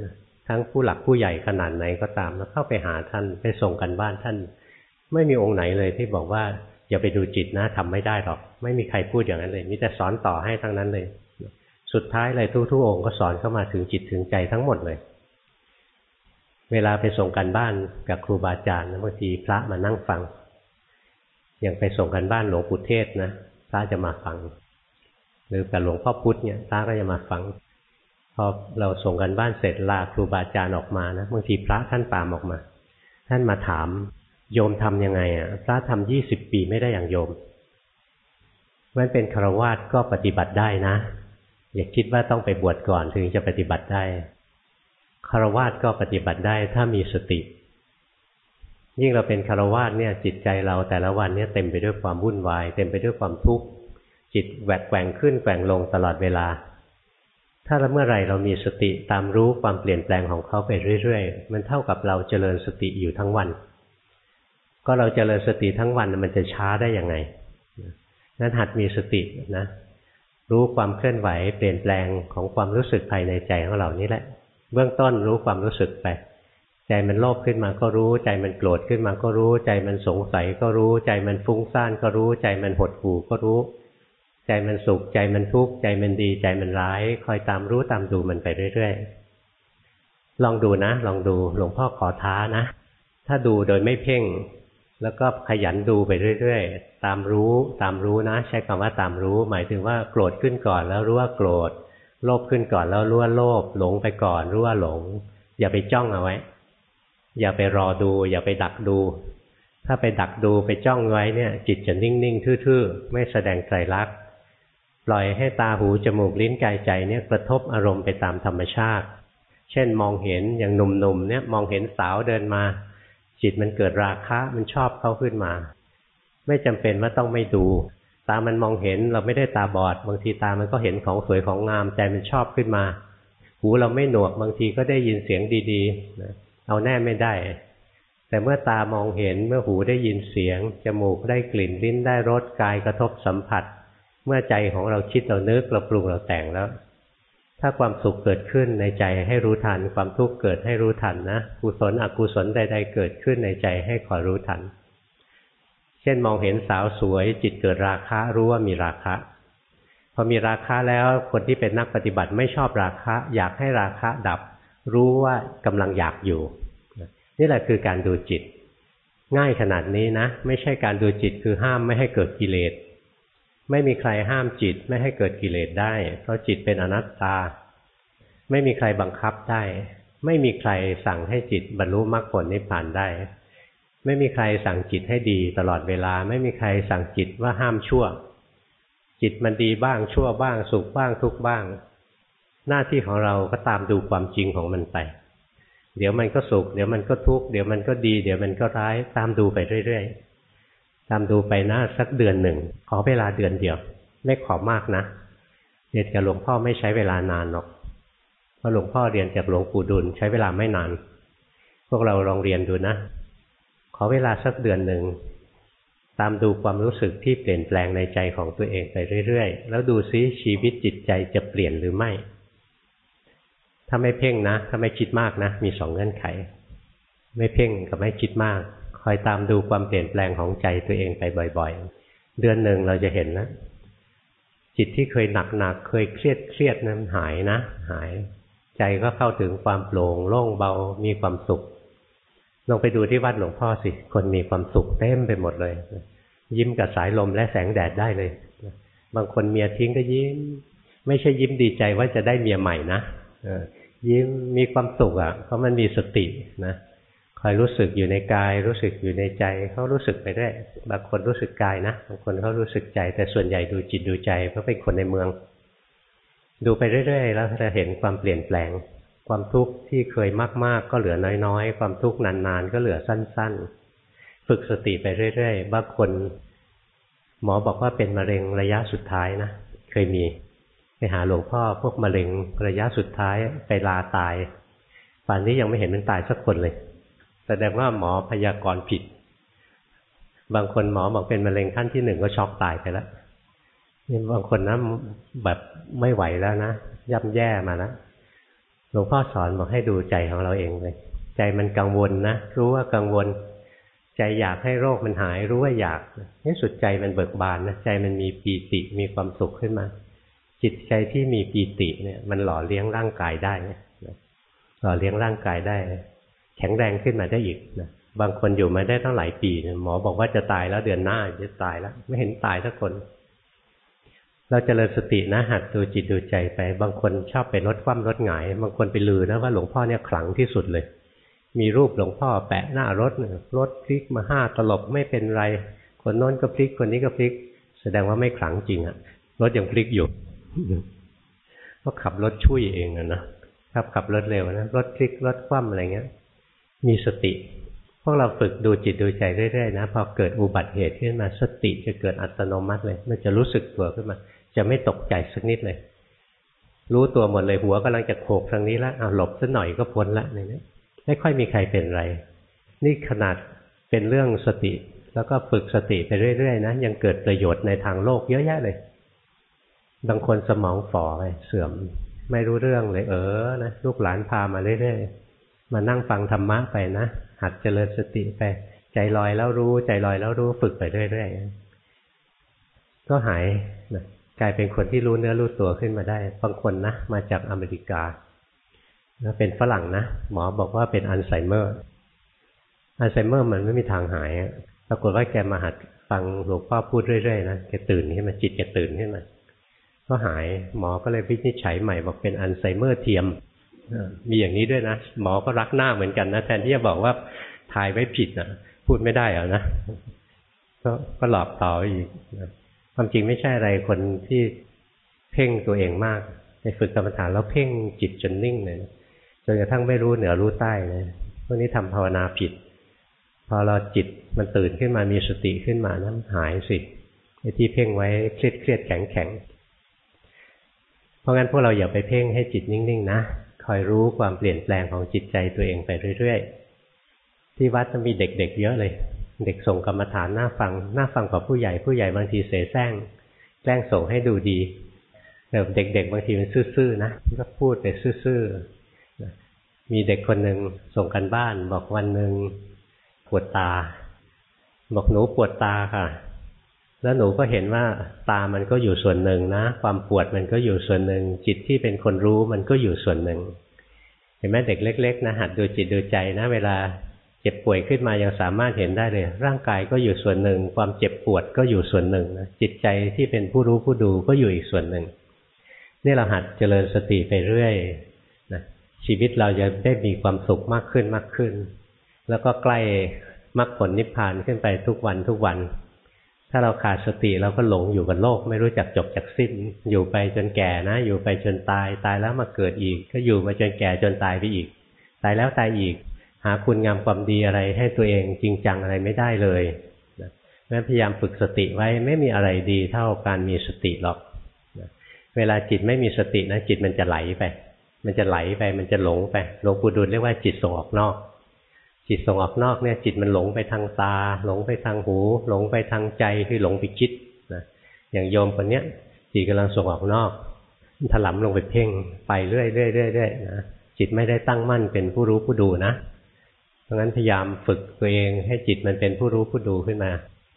ทั้งผู้หลักผู้ใหญ่ขนาดไหนก็ตามแล้วเข้าไปหาท่านไปส่งกันบ้านท่านไม่มีองค์ไหนเลยที่บอกว่าอย่าไปดูจิตนะทำไม่ได้หรอกไม่มีใครพูดอย่างนั้นเลยมีแต่สอนต่อให้ทั้งนั้นเลยสุดท้ายเลยทุกองค์ก็สอนเข้ามาถึงจิตถึงใจทั้งหมดเลยเวลาไปส่งกันบ้านกับครูบาอาจารย์บางทีพระมานั่งฟังอย่างไปส่งกันบ้านหลวงปู่เทศนะพระจะมาฟังหรือกับหลวงพ่อพุธเนี่ยพระก็จะมาฟังพอเราส่งกันบ้านเสร็จลาครูบาอาจารย์ออกมานะบางทีพระท่านตามออกมาท่านมาถามโยมทำยังไงอ่ะพระทำ20 ปีไม่ได้อย่างโยมมันเป็นฆราวาสก็ปฏิบัติได้นะอย่าคิดว่าต้องไปบวชก่อนถึงจะปฏิบัติได้ฆราวาสก็ปฏิบัติได้ถ้ามีสติยิ่งเราเป็นฆราวาสเนี่ยจิตใจเราแต่ละวันเนี่ยเต็มไปด้วยความวุ่นวายเต็มไปด้วยความทุกข์จิตแหวกแกว่งขึ้นแกว่งลงตลอดเวลาถ้าเมื่อไหร่เรามีสติตามรู้ความเปลี่ยนแปลงของเขาไปเรื่อยๆมันเท่ากับเราเจริญสติอยู่ทั้งวันก็เราเจริญสติทั้งวันมันจะช้าได้ยังไงนั้นหัดมีสตินะรู้ความเคลื่อนไหวเปลี่ยนแปลงของความรู้สึกภายในใจของเรานี่แหละเบื้องต้นรู้ความรู้สึกไปใจมันโลภขึ้นมาก็รู้ใจมันโกรธขึ้นมาก็รู้ใจมันสงสัยก็รู้ใจมันฟุ้งซ่านก็รู้ใจมันหดหู่ก็รู้ใจมันสุขใจมันทุกข์ใจมันดีใจมันร้ายคอยตามรู้ตามดูมันไปเรื่อยๆลองดูนะลองดูหลวงพ่อขอท้านะถ้าดูโดยไม่เพ่งแล้วก็ขยันดูไปเรื่อยๆตามรู้นะใช้คำว่าตามรู้หมายถึงว่าโกรธขึ้นก่อนแล้วรู้ว่าโกรธโลภขึ้นก่อนแล้วรู้ว่าโลภหลงไปก่อนรู้ว่าหลงอย่าไปจ้องเอาไว้อย่าไปรอดูอย่าไปดักดูถ้าไปดักดูไปจ้องไว้เนี่ยจิตจะนิ่งๆทื่อๆไม่แสดงไตรลักษณ์ปล่อยให้ตาหูจมูกลิ้นกายใจเนี่ยกระทบอารมณ์ไปตามธรรมชาติเช่นมองเห็นอย่างหนุ่มๆเนี่ยมองเห็นสาวเดินมาจิตมันเกิดราคะมันชอบเข้าขึ้นมาไม่จำเป็นว่าต้องไม่ดูตามันมองเห็นเราไม่ได้ตาบอดบางทีตามันก็เห็นของสวยของงามใจมันชอบขึ้นมาหูเราไม่หนวกบางทีก็ได้ยินเสียงดีๆนะเอาแน่ไม่ได้แต่เมื่อตามองเห็นเมื่อหูได้ยินเสียงจมูกได้กลิ่นลิ้นได้รสกายกระทบสัมผัสเมื่อใจของเราคิดเรานึกเราปรุงเราแต่งแล้วถ้าความสุขเกิดขึ้นในใจให้รู้ทันความทุกข์เกิดให้รู้ทันนะกุศลอกุศลใดๆเกิดขึ้นในใจให้คอยรู้ทันเช่นมองเห็นสาวสวยจิตเกิดราคะรู้ว่ามีราคะพอมีราคะแล้วคนที่เป็นนักปฏิบัติไม่ชอบราคะอยากให้ราคะดับรู้ว่ากำลังอยากอยู่นี่แหละคือการดูจิตง่ายขนาดนี้นะไม่ใช่การดูจิตคือห้ามไม่ให้เกิดกิเลสไม่มีใครห้ามจิตไม่ให้เกิดกิเลสได้เพราะจิตเป็นอนัตตาไม่มีใครบังคับได้ไม่มีใครสั่งให้จิตบรรลุมรรคผลนิพพานได้ไม่มีใครสั่งจิตให้ดีตลอดเวลาไม่มีใครสั่งจิตว่าห้ามชั่วจิตมันดีบ้างชั่วบ้างสุขบ้างทุกข์บ้างหน้าที่ของเราก็ตามดูความจริงของมันไปเดี๋ยวมันก็สุขเดี๋ยวมันก็ทุกข์เดี๋ยวมันก็ดีเดี๋ยวมันก็ร้ายตามดูไปเรื่อยๆตามดูไปนะสักเดือนหนึ่งขอเวลาเดือนเดียวไม่ขอมากนะเรียนกับหลวงพ่อไม่ใช้เวลานานหรอกเพราะหลวงพ่อเรียนจากหลวงปู่ดุลใช้เวลาไม่นานพวกเราลองเรียนดูนะขอเวลาสักเดือนหนึ่งตามดูความรู้สึกที่เปลี่ยนแปลงในใจของตัวเองไปเรื่อยๆแล้วดูซิชีวิตจิตใจจะเปลี่ยนหรือไม่ถ้าไม่เพ่งนะถ้าไม่คิดมากนะมี2 เงื่อนไขไม่เพ่งกับไม่คิดมากคอยตามดูความเปลี่ยนแปลงของใจตัวเองไปบ่อยๆเดือนหนึ่งเราจะเห็นนะจิตที่เคยหนักๆเคยเครียดนั้นหายนะหายใจก็เข้าถึงความโปร่งโล่งเบามีความสุขลองไปดูที่วัดหลวงพ่อสิคนมีความสุขเต็มไปหมดเลยยิ้มกับสายลมและแสงแดดได้เลยบางคนเมียทิ้งก็ยิ้มไม่ใช่ยิ้มดีใจว่าจะได้เมียใหม่นะยิ้มมีความสุขอ่ะเพราะมันมีสตินะคอยรู้สึกอยู่ในกายรู้สึกอยู่ในใจเขารู้สึกไปได้บางคนรู้สึกกายนะบางคนเขารู้สึกใจแต่ส่วนใหญ่ดูจิตดูใจเพราะเป็นคนในเมืองดูไปเรื่อยๆแล้วจะเห็นความเปลี่ยนแปลงความทุกข์ที่เคยมากๆก็เหลือน้อยๆความทุกข์นานๆก็เหลือสั้นๆฝึกสติไปเรื่อยๆบางคนหมอบอกว่าเป็นมะเร็งระยะสุดท้ายนะเคยมีไปหาหลวงพ่อพวกมะเร็งระยะสุดท้ายไปลาตายป่านนี้ยังไม่เห็นมันตายสักคนเลยแสดงว่าหมอพยากรณ์ผิดบางคนหมอบอกเป็นมะเร็งขั้นที่1ก็ช็อกตายไปแล้วนี่บางคนนะแบบไม่ไหวแล้วนะย่ำแย่มาแล้วหลวงพ่อสอนบอกให้ดูใจของเราเองเลยใจมันกังวลนะรู้ว่ากังวลใจอยากให้โรคมันหายรู้ว่าอยากนี่สุดใจมันเบิกบานนะใจมันมีปีติมีความสุขขึ้นมาจิตใจที่มีปีติเนี่ยมันหล่อเลี้ยงร่างกายได้หล่อเลี้ยงร่างกายได้แข็งแรงขึ้นมาได้อีกนะบางคนอยู่มาได้ตั้งหลายปีหมอบอกว่าจะตายแล้วเดือนหน้าจะตายแล้วไม่เห็นตายสักคนเราเจริญสตินะหัดดูจิตดูใจไปบางคนชอบไปลดความลดหงายบางคนไปลือนะว่าหลวงพ่อเนี่ยขลังที่สุดเลยมีรูปหลวงพ่อแปะหน้ารถรถพลิกมา5 ตลบไม่เป็นไรคนโน้นก็พลิกคนนี้ก็พลิกแสดงว่าไม่ขลังจริงอะรถยังพลิกอยู่ก็ขับรถช่วยเองนะขับรถเร็วนะรถพลิกรถคว่ำอะไรเงี้ยมีสติพวกเราฝึกดูจิตดูใจเรื่อยๆนะพอเกิดอุบัติเหตุขึ้นมาสติจะเกิดอัตโนมัติเลยมันจะรู้สึกตัวขึ้นมาจะไม่ตกใจสักนิดเลยรู้ตัวหมดเลยหัวกำลังจะโขกทางนี้แล้วหลบซะหน่อยก็พ้นละเนี่ยไม่ค่อยมีใครเป็นไรนี่ขนาดเป็นเรื่องสติแล้วก็ฝึกสติไปเรื่อยๆนะยังเกิดประโยชน์ในทางโลกเยอะแยะเลยบางคนสมองฝ่อไปเสื่อมไม่รู้เรื่องเลยนะลูกหลานพามาเรื่อยๆมานั่งฟังธรรมะไปนะหัดเจริญสติไปใจลอยแล้วรู้ใจลอยแล้วรู้ฝึกไปเรื่อยๆก็หายนะกลายเป็นคนที่รู้เนื้อรู้ตัวขึ้นมาได้บางคนนะมาจากอเมริกาเป็นฝรั่งนะหมอบอกว่าเป็นอัลไซเมอร์มันไม่มีทางหายปรากฏว่าแกมาหัดฟังหลวงพ่อพูดเรื่อยๆนะแกตื่นขึ้นมาจิตแกตื่นขึ้นมาก็หายหมอก็เลยวินิจฉัยใหม่บอกเป็นอัลไซเมอร์เทียมมีอย่างนี้ด้วยนะหมอก็รักหน้าเหมือนกันนะแทนที่จะบอกว่าทายไว้ผิดนะพูดไม่ได้เอานะก็หลอกต่ออีกความจริงไม่ใช่อะไรคนที่เพ่งตัวเองมากในฝึกกรรมฐานแล้วเพ่งจิตจนนิ่งเลยจนกระทั่งไม่รู้เหนือรู้ใต้เลยพวกนี้ทำภาวนาผิดพอเราจิตมันตื่นขึ้นมามีสติขึ้นมานั้นหายสิไอ้ที่เพ่งไว้เครียดแข็งเพราะงั้นพวกเราอย่าไปเพ่งให้จิตนิ่งๆนะคอยรู้ความเปลี่ยนแปลงของจิตใจตัวเองไปเรื่อยๆที่วัดจะมีเด็กๆเยอะเลยเด็กส่งกรรมฐานน่าฟังกว่าผู้ใหญ่บางทีเสแสร้งแกล้งส่งให้ดูดีแต่เด็กๆบางทีมันซื่อๆนะก็พูดไปซื่อๆมีเด็กคนหนึ่งส่งกันบ้านบอกวันหนึ่งปวดตาบอกหนูปวดตาค่ะแล้วหนูก็เห็นว่าตามันก็อยู่ส่วนหนึ่งนะความปวดมันก็อยู่ส่วนหนึ่งจิตที่เป็นคนรู้มันก็อยู่ส่วนหนึ่งเห็นไหมเด็กเล็กๆนะหัดดูจิตดูใจนะเวลาเจ็บป่วยขึ้นมายังสามารถเห็นได้เลยร่างกายก็อยู่ส่วนหนึ่งความเจ็บปวดก็อยู่ส่วนหนึ่งนะจิตใจที่เป็นผู้รู้ผู้ดูก็อยู่อีกส่วนหนึ่งนี่เราหัดเจริญสติไปเรื่อยนะชีวิตเราจะได้มีความสุขมากขึ้นแล้วก็ใกล้มรรคผลนิพพานขึ้นไปทุกวันถ้าเราขาดสติเราก็หลงอยู่กับโลกไม่รู้จักจบจักสิ้นอยู่ไปจนแก่นะอยู่ไปจนตายแล้วมาเกิดอีกก็อยู่มาจนแก่จนตายไปอีกตายแล้วตายอีกหาคุณงามความดีอะไรให้ตัวเองจริงจังอะไรไม่ได้เลยนะงั้นพยายามฝึกสติไว้ไม่มีอะไรดีเท่าการมีสติหรอกนะเวลาจิตไม่มีสตินะจิตมันจะไหลไปมันจะหลงไปหลวงปู่ดูลย์เรียกว่าจิตส่งออกนอกจิตส่งออกนอกเนี่ยจิตมันหลงไปทางตาหลงไปทางหูหลงไปทางใจคือหลงไปคิดนะอย่างโยมคนเนี้ยจิตกำลังส่งออกนอกถลำลงไปเพ่งไปเรื่อยๆนะจิตไม่ได้ตั้งมั่นเป็นผู้รู้ผู้ดูนะเพราะงั้นพยายามฝึกตัวเองให้จิตมันเป็นผู้รู้ผู้ดูขึ้นมา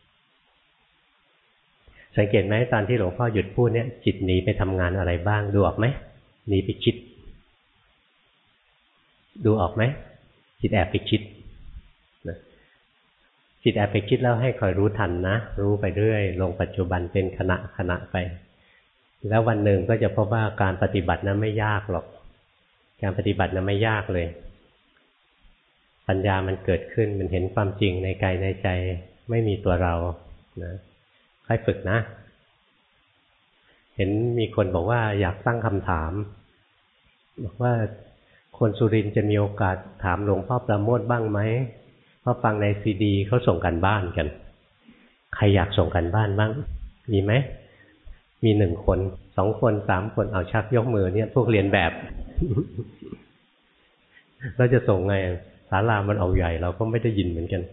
สังเกตไหมตอนที่หลวงพ่อหยุดพูดเนี่ยจิตหนีไปทำงานอะไรบ้างดูออกไหมหนีไปคิดดูออกไหมจิตแอบไปคิดจิตแอบไปคิดแล้วให้คอยรู้ทันนะรู้ไปเรื่อยลงปัจจุบันเป็นขณะไปแล้ววันหนึ่งก็จะพบว่าการปฏิบัตินั้นไม่ยากหรอกการปฏิบัตินั้นไม่ยากเลยปัญญามันเกิดขึ้นมันเห็นความจริงในกายในใจไม่มีตัวเรานะค่อยฝึกนะเห็นมีคนบอกว่าอยากตั้งคำถามบอกว่าคนสุรินทร์จะมีโอกาสถามหลวงพ่อประโมทบ้างไหมเพราะฟังในซีดีเขาส่งกันบ้านกันใครอยากส่งกันบ้านบ้างมีไหมมี1 คน2 คน3 คนเอาชักยกมือเนี่ยพวกเรียนแบบเราจะส่งไงศาลามันเอาใหญ่เราก็ไม่ได้ยินเหมือนกัน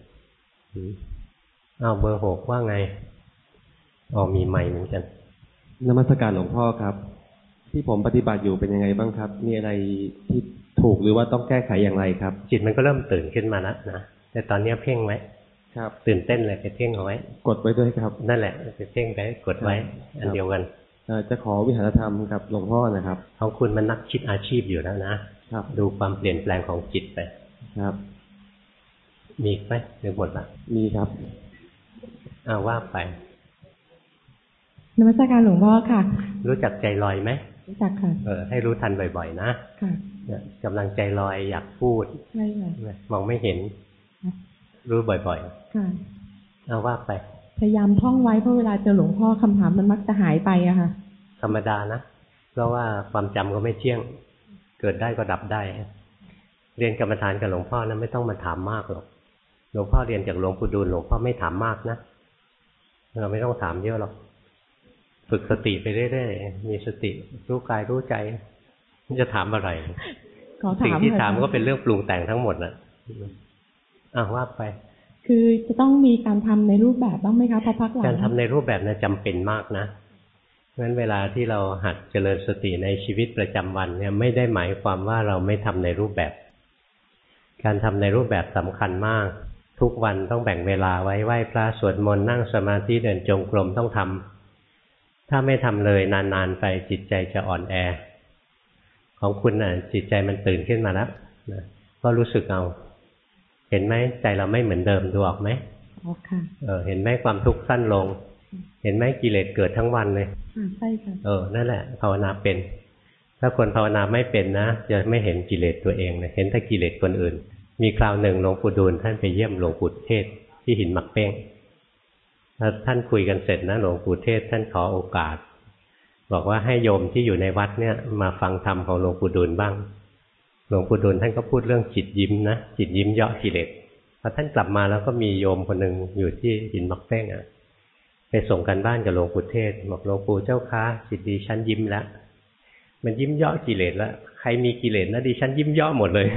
เบอร์ 6ว่าไงมีไมค์เหมือนกันนมัสการหลวงพ่อครับที่ผมปฏิบัติอยู่เป็นยังไงบ้างครับมีอะไรที่ถูกหรือว่าต้องแก้ไขอย่างไรครับจิตมันก็เริ่มตื่นขึ้นมาแล้วนะแต่ตอนนี้เพ่งไว้ครับตื่นเต้นเลยไปเพ่งเอาไว้กดไว้ด้วยครับนั่นแหละไปเพ่งไปกดไว้อันเดียวกันจะขอวิหารธรรมกับหลวงพ่อนะครับของคุณมันนักคิดอาชีพอยู่แล้วนะครับดูความเปลี่ยนแปลงของจิตไปครับมีไหมหรือหมดละมีครับว่าไปนมัสการหลวงพ่อค่ะรู้จักใจลอยไหมรู้จักค่ะให้รู้ทันบ่อยๆนะค่ะกำลังใจลอยอยากพูดใช่ค่ะมองไม่เห็นรู้บ่อยๆค่ะว่าไปพยายามท่องไว้เพราะเวลาเจอหลวงพ่อคำถามมันมักจะหายไปอะค่ะธรรมดานะเพราะว่าความจำก็ไม่เที่ยงเกิดได้ก็ดับได้เรียนกรรมฐานกับหลวงพ่อนะไม่ต้องมาถามมากหรอกหลวงพ่อเรียนจากหลวงปู่ดูลหลวงพ่อไม่ถามมากนะเราไม่ต้องถามเยอะหรอกฝึกสติไปเรื่อยๆมีสติรู้กายรู้ใจจะถามอะไรสิ่งที่ถามก็เป็นเรื่องปรุงแต่งทั้งหมดน่ะว่าไปคือจะต้องมีการทำในรูปแบบบ้างไหมคะพอพักหลังการทำในรูปแบบน่ะจำเป็นมากนะเพราะฉะนั้นเวลาที่เราหัดเจริญสติในชีวิตประจำวันเนี่ยไม่ได้หมายความว่าเราไม่ทำในรูปแบบการทำในรูปแบบสำคัญมากทุกวันต้องแบ่งเวลาไว้ไหว้พระสวดมนต์นั่งสมาธิเดินจงกรมต้องทำถ้าไม่ทำเลยนานๆไปจิตใจจะอ่อนแอของคุณน่ะจิตใจมันตื่นขึ้นมาแล้วก็รู้สึกเอาเห็นไหมใจเราไม่เหมือนเดิมดูออกไหมค่ะเห็นไหมความทุกข์สั้นลงเห็นไหมกิเลสเกิดทั้งวันเลยใช่ค่ะนั่นแหละภาวนาเป็นถ้าคนภาวนาไม่เป็นนะจะไม่เห็นกิเลสตัวเองเลยเห็นแต่กิเลสคนอื่นมีคราวหนึ่งหลวงปู่ดูลท่านไปเยี่ยมหลวงปู่เทศที่หินหมักเป้งแล้วท่านคุยกันเสร็จนะหลวงปู่เทศท่านขอโอกาสบอกว่าให้โยมที่อยู่ในวัดเนี่ยมาฟังธรรมของหลวงปู่ดูลบ้างหลวงปู่ดูลท่านก็พูดเรื่องจิตยิ้มนะจิตยิ้มเยาะกิเลสพอท่านกลับมาแล้วก็มีโยมคนหนึ่งอยู่ที่หินหมักเป้งไปส่งกันบ้านกับหลวงปู่เทศบอกหลวงปู่เจ้าค้าจิตดิฉันยิ้มแล้วมันยิ้มเยาะกิเลสแล้วใครมีกิเลสนะดิฉันยิ้มเยาะหมดเลย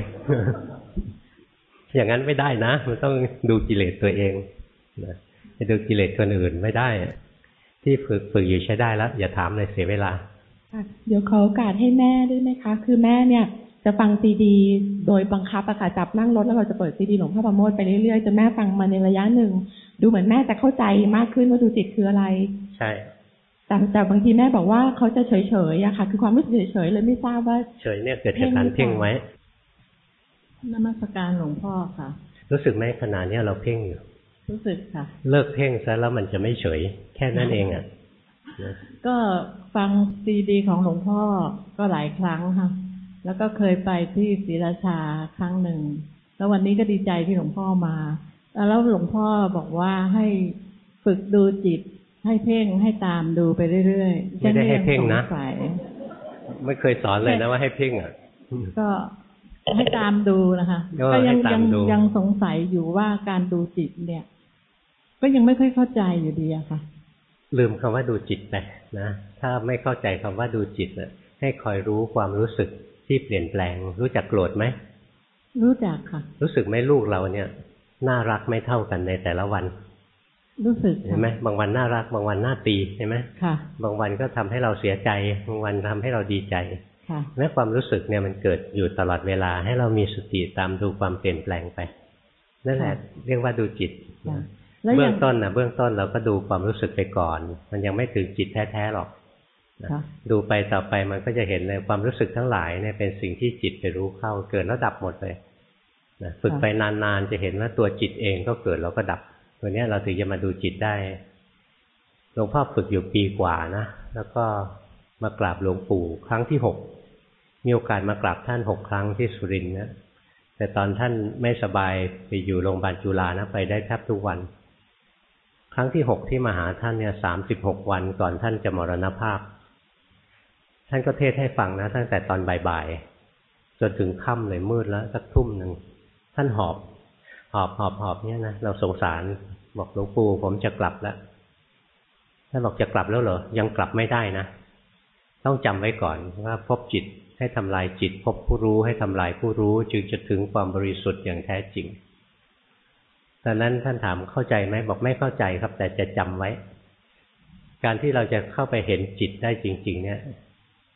อย่างนั้นไม่ได้นะมันต้องดูกิเลสตัวเองนะจะดูกิเลสคนอื่นไม่ได้ที่ฝึกอยู่ใช้ได้แล้วอย่าถามเลยเสียเวลาเดี๋ยวขอโอกาสให้แม่ด้วยไหมคะคือแม่เนี่ยจะฟังซีดีโดยบังคับอะค่ะจับนั่งรถแล้วเราจะเปิดซีดีหลวงพ่อประโมทไปเรื่อยๆจนแม่ฟังมาในระยะหนึ่งดูเหมือนแม่จะเข้าใจมากขึ้นว่าดูจิตคืออะไรใช่แต่บางทีแม่บอกว่าเขาจะเฉยๆอะค่ะคือความรู้สึกเฉยๆเลยไม่ทราบว่าเฉยเนี่ยเกิดจากการเพ่งไว้นมัสการหลวงพ่อค่ะรู้สึกไหมขณะนี้เราเพ่งอยู่รู้สึกค่ะเลิกเพ่งซะแล้วมันจะไม่เฉยแค่นั้นเองก็ฟังซีดีของหลวงพ่อก็หลายครั้งค่ะแล้วก็เคยไปที่ศรีราชาครั้งหนึ่งแล้ววันนี้ก็ดีใจที่หลวงพ่อมาแล้วหลวงพ่อบอกว่าให้ฝึกดูจิตให้เพ่งให้ตามดูไปเรื่อยๆไม่ได้ให้เพ่งนะไม่เคยสอนเลยนะว่าให้เพ่งก็ให้ตามดูนะคะก็ยังสงสัยอยู่ว่าการดูจิตเนี่ยก็ยังไม่ค่อยเข้าใจอยู่ดีอะค่ะลืมคำว่าดูจิตไปนะถ้าไม่เข้าใจคำว่าดูจิตให้คอยรู้ความรู้สึกที่เปลี่ยนแปลงรู้จักโกรธไหมรู้จักค่ะรู้สึกไหมลูกเราเนี่ยน่ารักไม่เท่ากันในแต่ละวันรู้สึกเห็นไหมบางวันน่ารักบางวันน่าตีใช่ไหมค่ะบางวันก็ทำให้เราเสียใจบางวันทำให้เราดีใจค่ะแม้ความรู้สึกเนี่ยมันเกิดอยู่ตลอดเวลาให้เรามีสติตามดูความเปลี่ยนแปลงไปนั่นแหละเรียกว่าดูจิตเบื้องต้นเราก็ดูความรู้สึกไปก่อนมันยังไม่ถึงจิตแท้ๆหรอกดูไปต่อไปมันก็จะเห็นเลยความรู้สึกทั้งหลายเนี่ยเป็นสิ่งที่จิตไปรู้เข้าเกิดแล้วดับหมดเลยฝึกไปนานๆจะเห็นว่าตัวจิตเองก็เกิดแล้วก็ดับตัวนี้เราถึงจะมาดูจิตได้หลวงพ่อฝึกอยู่ปีกว่านะแล้วก็มากราบหลวงปู่ครั้งที่6มีโอกาสมากราบท่าน6ครั้งที่สุรินทร์นะแต่ตอนท่านไม่สบายไปอยู่โรงพยาบาลจุฬานะไปได้แทบทุกวันครั้งที่6ที่มาหาท่านเนี่ย36วันก่อนท่านจะมรณภาพท่านก็เทศให้ฟังนะตั้งแต่ตอนบ่ายๆจนถึงค่ำเลยมืดแล้วสักทุ่มหนึ่งท่านหอบเนี่ยนะเราสงสารบอกหลวงปู่ผมจะกลับแล้วท่านบอกจะกลับแล้วเหรอยังกลับไม่ได้นะต้องจำไว้ก่อนว่าพบจิตให้ทำลายจิตพบผู้รู้ให้ทำลายผู้รู้จึงจะถึงความบริสุทธิ์อย่างแท้จริงตอนนั้นท่านถามเข้าใจไหมบอกไม่เข้าใจครับแต่จะจำไว้การที่เราจะเข้าไปเห็นจิตได้จริงๆเนี่ย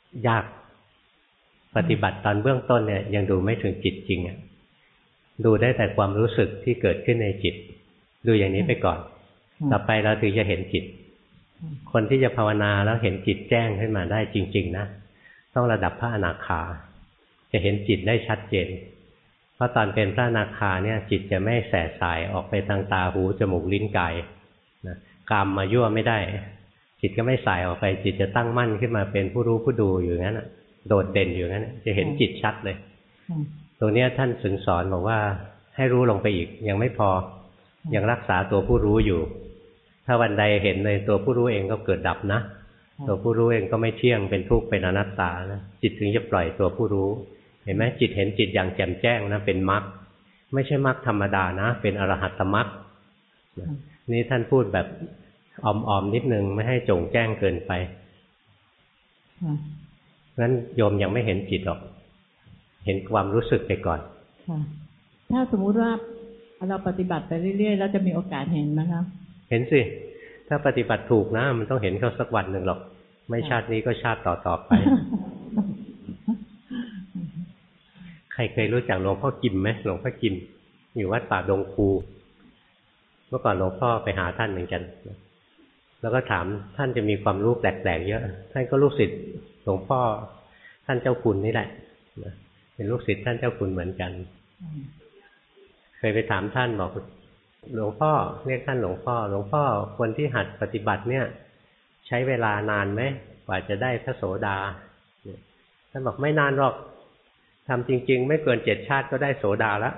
ยากปฏิบัติตอนเบื้องต้นเนี่ยยังดูไม่ถึงจิตจริงอ่ะดูได้แต่ความรู้สึกที่เกิดขึ้นในจิตดูอย่างนี้ไปก่อนต่อไปเราถึงจะเห็นจิตคนที่จะภาวนาแล้วเห็นจิตแจ้งขึ้นมาได้จริงๆนะต้องระดับพระอนาคาจะเห็นจิตได้ชัดเจนเพราะตอนเป็นพระอนาคาเนี่ยจิตจะไม่แส่สายออกไปทางตาหูจมูกลิ้นกายนะกามมายั่วไม่ได้จิตก็ไม่สายออกไปจิตจะตั้งมั่นขึ้นมาเป็นผู้รู้ผู้ดูอยู่งั้นโดดเด่นอยู่งั้นจะเห็นจิตชัดเลยตรงนี้ท่านถึงสอนบอกว่าให้รู้ลงไปอีกยังไม่พอยังรักษาตัวผู้รู้อยู่ถ้าวันใดเห็นในตัวผู้รู้เองก็เกิดดับนะตัวผู้รู้เองก็ไม่เที่ยงเป็นทุกข์เป็นอนัตตานะจิตถึงจะปล่อยตัวผู้รู้เห็นไหมจิตเห็นจิตอย่างแจ่มแจ้งนะเป็นมรรคไม่ใช่มรรคธรรมดานะเป็นอรหัตตมรรคนี่ท่านพูดแบบอ่อมๆนิดนึงไม่ให้โจ่งแจ้งเกินไปงั้นโยมยังไม่เห็นจิตหรอกเห็นความรู้สึกไปก่อนถ้าสมมุติว่าเราปฏิบัติไปเรื่อยๆแล้วจะมีโอกาสเห็นไหมครับเห็นสิถ้าปฏิบัติถูกนะมันต้องเห็นเขาสักวันหนึ่งหรอกไม่ชาตินี้ก็ชาติต่อๆไป ใครเคยรู้จักหลวงพ่อกิมไหมหลวงพ่อกิมอยู่วัดป่าดงคูเมื่อก่อนหลวงพ่อไปหาท่านเหมือนกันแล้วก็ถามท่านจะมีความรู้แปลกๆเยอะท่านก็ลูกศิษย์หลวงพ่อท่านเจ้าคุณนี่แหละเป็นลูกศิษย์ท่านเจ้าคุณเหมือนกันเคยไปถามท่านบอกหลวงพ่อเรียกท่านหลวงพ่อคนที่หัดปฏิบัติเนี่ยใช้เวลานานไหมกว่าจะได้พระโสดาท่านบอกไม่นานหรอกทำจริงๆไม่เกิน7 ชาติก็ได้โสดาแล้ว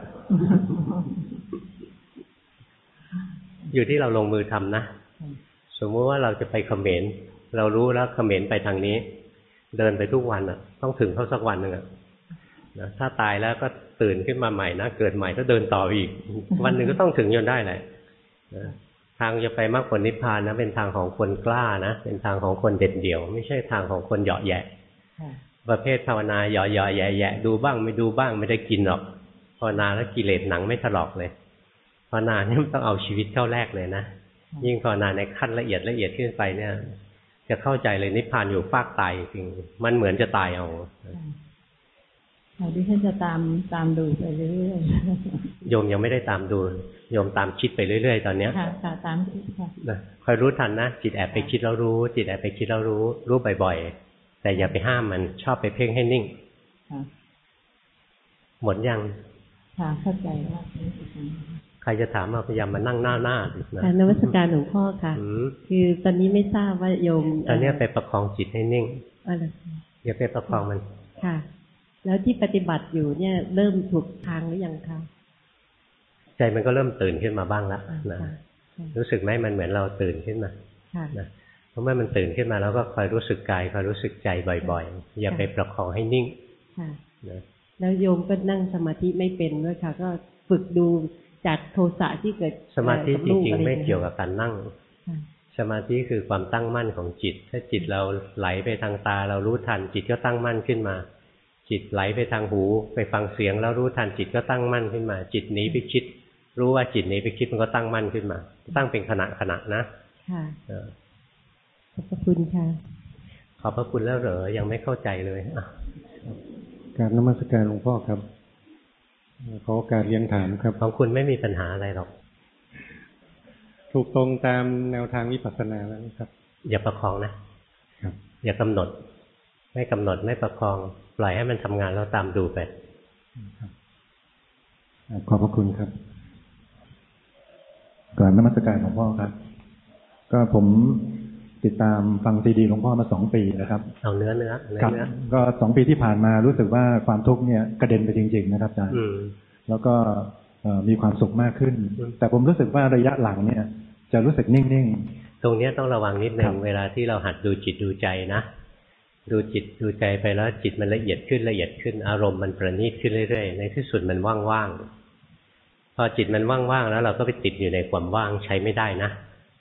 อยู่ที่เราลงมือทำนะสมมติว่าเราจะไปเขมรเรารู้แล้วเขมรไปทางนี้เดินไปทุกวันต้องถึงเขาสักวันหนึ่งถ้าตายแล้วก็ตื่นขึ้นมาใหม่นะเกิดใหม่ก็เดินต่ออีกวันหนึ่งก็ต้องถึงจนได้แหละทางจะไปมรรคผลนิพพานนะเป็นทางของคนกล้านะเป็นทางของคนเด็ดเดี่ยวไม่ใช่ทางของคนเหยาะแยะประเภทภาวนาเหยาะแยะดูบ้างไม่ดูบ้างไม่ได้กินหรอกภาวนาแล้วกิเลสหนังไม่ถลอกเลยภาวนาเนี่ยมันต้องเอาชีวิตเข้าแรกเลยนะยิ่งภาวนาในขั้นละเอียดขึ้นไปเนี่ยจะเข้าใจเลยนิพพานอยู่ฟากตายจริงมันเหมือนจะตายเอาดิฉันจะตามดูไปเรื่อยๆโยมยังไม่ได้ตามดูโยมตามคิดไปเรื่อยๆตอนเนี้ยค่ะตามคิดค่ะคอยรู้ทันนะจิตแอบไปคิดแล้วรู้จิตแอบไปคิดแล้วรู้บ่อยๆแต่อย่าไปห้ามมันชอบไปเพ่งให้นิ่งหมดยังค่ะเข้าใจแล้วใครจะถามมาพยายามมานั่งหน้านะนมัสการหลวงพ่อค่ะคือตอนนี้ไม่ทราบว่าโยมตอนนี้ไปประคองจิตให้นิ่งอย่าไปประคองมันค่ะแล้วที่ปฏิบัติอยู่เนี่ยเริ่มถูกทางหรือยังคะใจมันก็เริ่มตื่นขึ้นมาบ้างแล้วนะรู้สึกไหมมันเหมือนเราตื่นขึ้นมานะเพราะเมื่อมันตื่นขึ้นมาแล้วก็คอยรู้สึกกายคอยรู้สึกใจบ่อยๆอย่าไปประคองให้นิ่งนะแล้วโยมก็นั่งสมาธิไม่เป็นด้วยค่ะก็ฝึกดูจากโทสะที่เกิดสมาธิจริงๆไม่เกี่ยวกับการนั่งสมาธิคือความตั้งมั่นของจิตถ้าจิตเราไหลไปทางตาเรารู้ทันจิตก็ตั้งมั่นขึ้นมาจิตไหลไปทางหูไปฟังเสียงแล้วรู้ทันจิตก็ตั้งมั่นขึ้นมาจิตหนีไปคิดรู้ว่าจิตหนีไปคิดมันก็ตั้งมั่นขึ้นมาตั้งเป็นขณะนะค่ะขอบพระคุณค่ะขอบพระคุณแล้วเหรอยังไม่เข้าใจเลยกราบนมัสการหลวงพ่อครับขอโอกาสเรียนถามครับของคุณไม่มีปัญหาอะไรหรอกถูกตรงตามแนวทางวิปัสสนาแล้วครับอย่าประคองนะครับอย่ากำหนดไม่กำหนดไม่ประคองปล่อยให้มันทำงานแล้วตามดูไปขอบพระคุณครับกราบนมัสการหลวงพ่อครับก็ผมติดตามฟังซีดีหลวงพ่อมา2 ปีนะครับเอาเนื้อก็2 ปีที่ผ่านมารู้สึกว่าความทุกข์เนี่ยกระเด็นไปจริงๆนะครับอาจารย์แล้วก็มีความสุขมากขึ้นแต่ผมรู้สึกว่าระยะหลังเนี่ยจะรู้สึกนิ่งๆตรงนี้ต้องระวังนิดนึงเวลาที่เราหัดดูจิตดูใจนะดูจิตดูใจไปแล้วจิตมันละเอียดขึ้นอารมณ์มันประณีตขึ้นเรื่อยๆในที่สุดมันว่างๆพอจิตมันว่างๆแล้วเราก็ไปติดอยู่ในความว่างใช้ไม่ได้นะ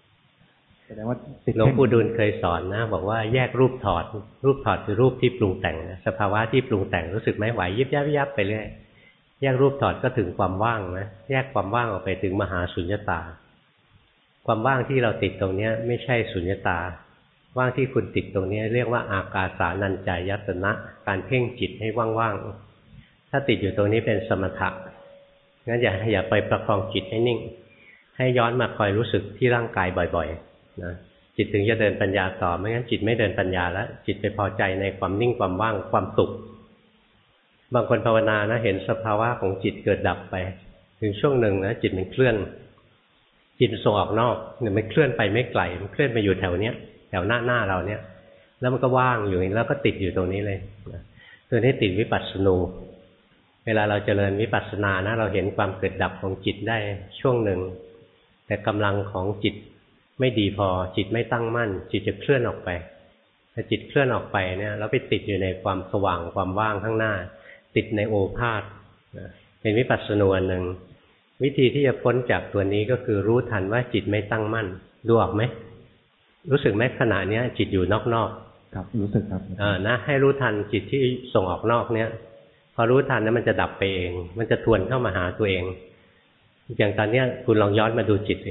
หลวงปู่ดูลเคยสอนนะบอกว่าแยกรูปถอดคือรูปที่ปรุงแต่งสภาวะที่ปรุงแต่งรู้สึกไหมไหวยิบยับไปเรื่อยแยกรูปถอดก็ถึงความว่างนะแยกความว่างออกไปถึงมหาสุญญตาความว่างที่เราติดตรงนี้ไม่ใช่สุญญตาว่างที่คุณติดตรงนี้เรียกว่าอากาสานัญจายตนะการเพ่งจิตให้ว่างๆถ้าติดอยู่ตรงนี้เป็นสมถะงั้นอย่าไปประคองจิตให้นิ่งให้ย้อนมาคอยรู้สึกที่ร่างกายบ่อยๆนะจิตถึงจะเดินปัญญาต่อไม่งั้นจิตไม่เดินปัญญาแล้วจิตไปพอใจในความนิ่งความว่างความสุขบางคนภาวนานะเห็นสภาวะของจิตเกิดดับไปถึงช่วงหนึ่งนะจิตมันเคลื่อนจิตส่งออกนอกเนี่ยมันเคลื่อนไปไม่ไกลมันเคลื่อนไปอยู่แถวเนี้ยแถวหน้าเราเนี่ยแล้วมันก็ว่างอยู่แล้วก็ติดอยู่ตรงนี้เลยตัวนี้ติดวิปัสสนูเวลาเราเจริญวิปัสสนานะเราเห็นความเกิดดับของจิตได้ช่วงหนึ่งแต่กำลังของจิตไม่ดีพอจิตไม่ตั้งมั่นจิตจะเคลื่อนออกไปถ้าจิตเคลื่อนออกไปเนี่ยแล้วไปติดอยู่ในความสว่างความว่างข้างหน้าติดในโอภาสเป็นวิปัสสนูอันหนึ่งวิธีที่จะพ้นจากตัวนี้ก็คือรู้ทันว่าจิตไม่ตั้งมั่นดูออกไหมรู้สึกไหมขณะนี้จิตอยู่นอกๆครับรู้สึกครับนะให้รู้ทันจิตที่ส่งออกนอกเนี่ยพอรู้ทันนั้นมันจะดับไปเองมันจะทวนเข้ามาหาตัวเองอย่างตอนนี้คุณลองย้อนมาดูจิตสิ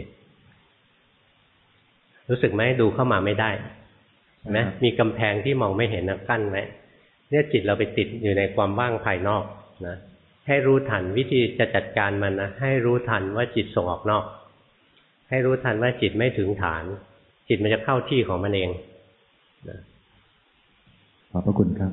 รู้สึกไหมดูเข้ามาไม่ได้นะมีกำแพงที่มองไม่เห็นนะกั้นไว้เนี่ยจิตเราไปติดอยู่ในความว่างภายนอกนะให้รู้ทันวิธีจะจัดการมันนะให้รู้ทันว่าจิตส่งออกนอกให้รู้ทันว่าจิตไม่ถึงฐานจิตมันจะเข้าที่ของมันเองนะขอบพระคุณครับ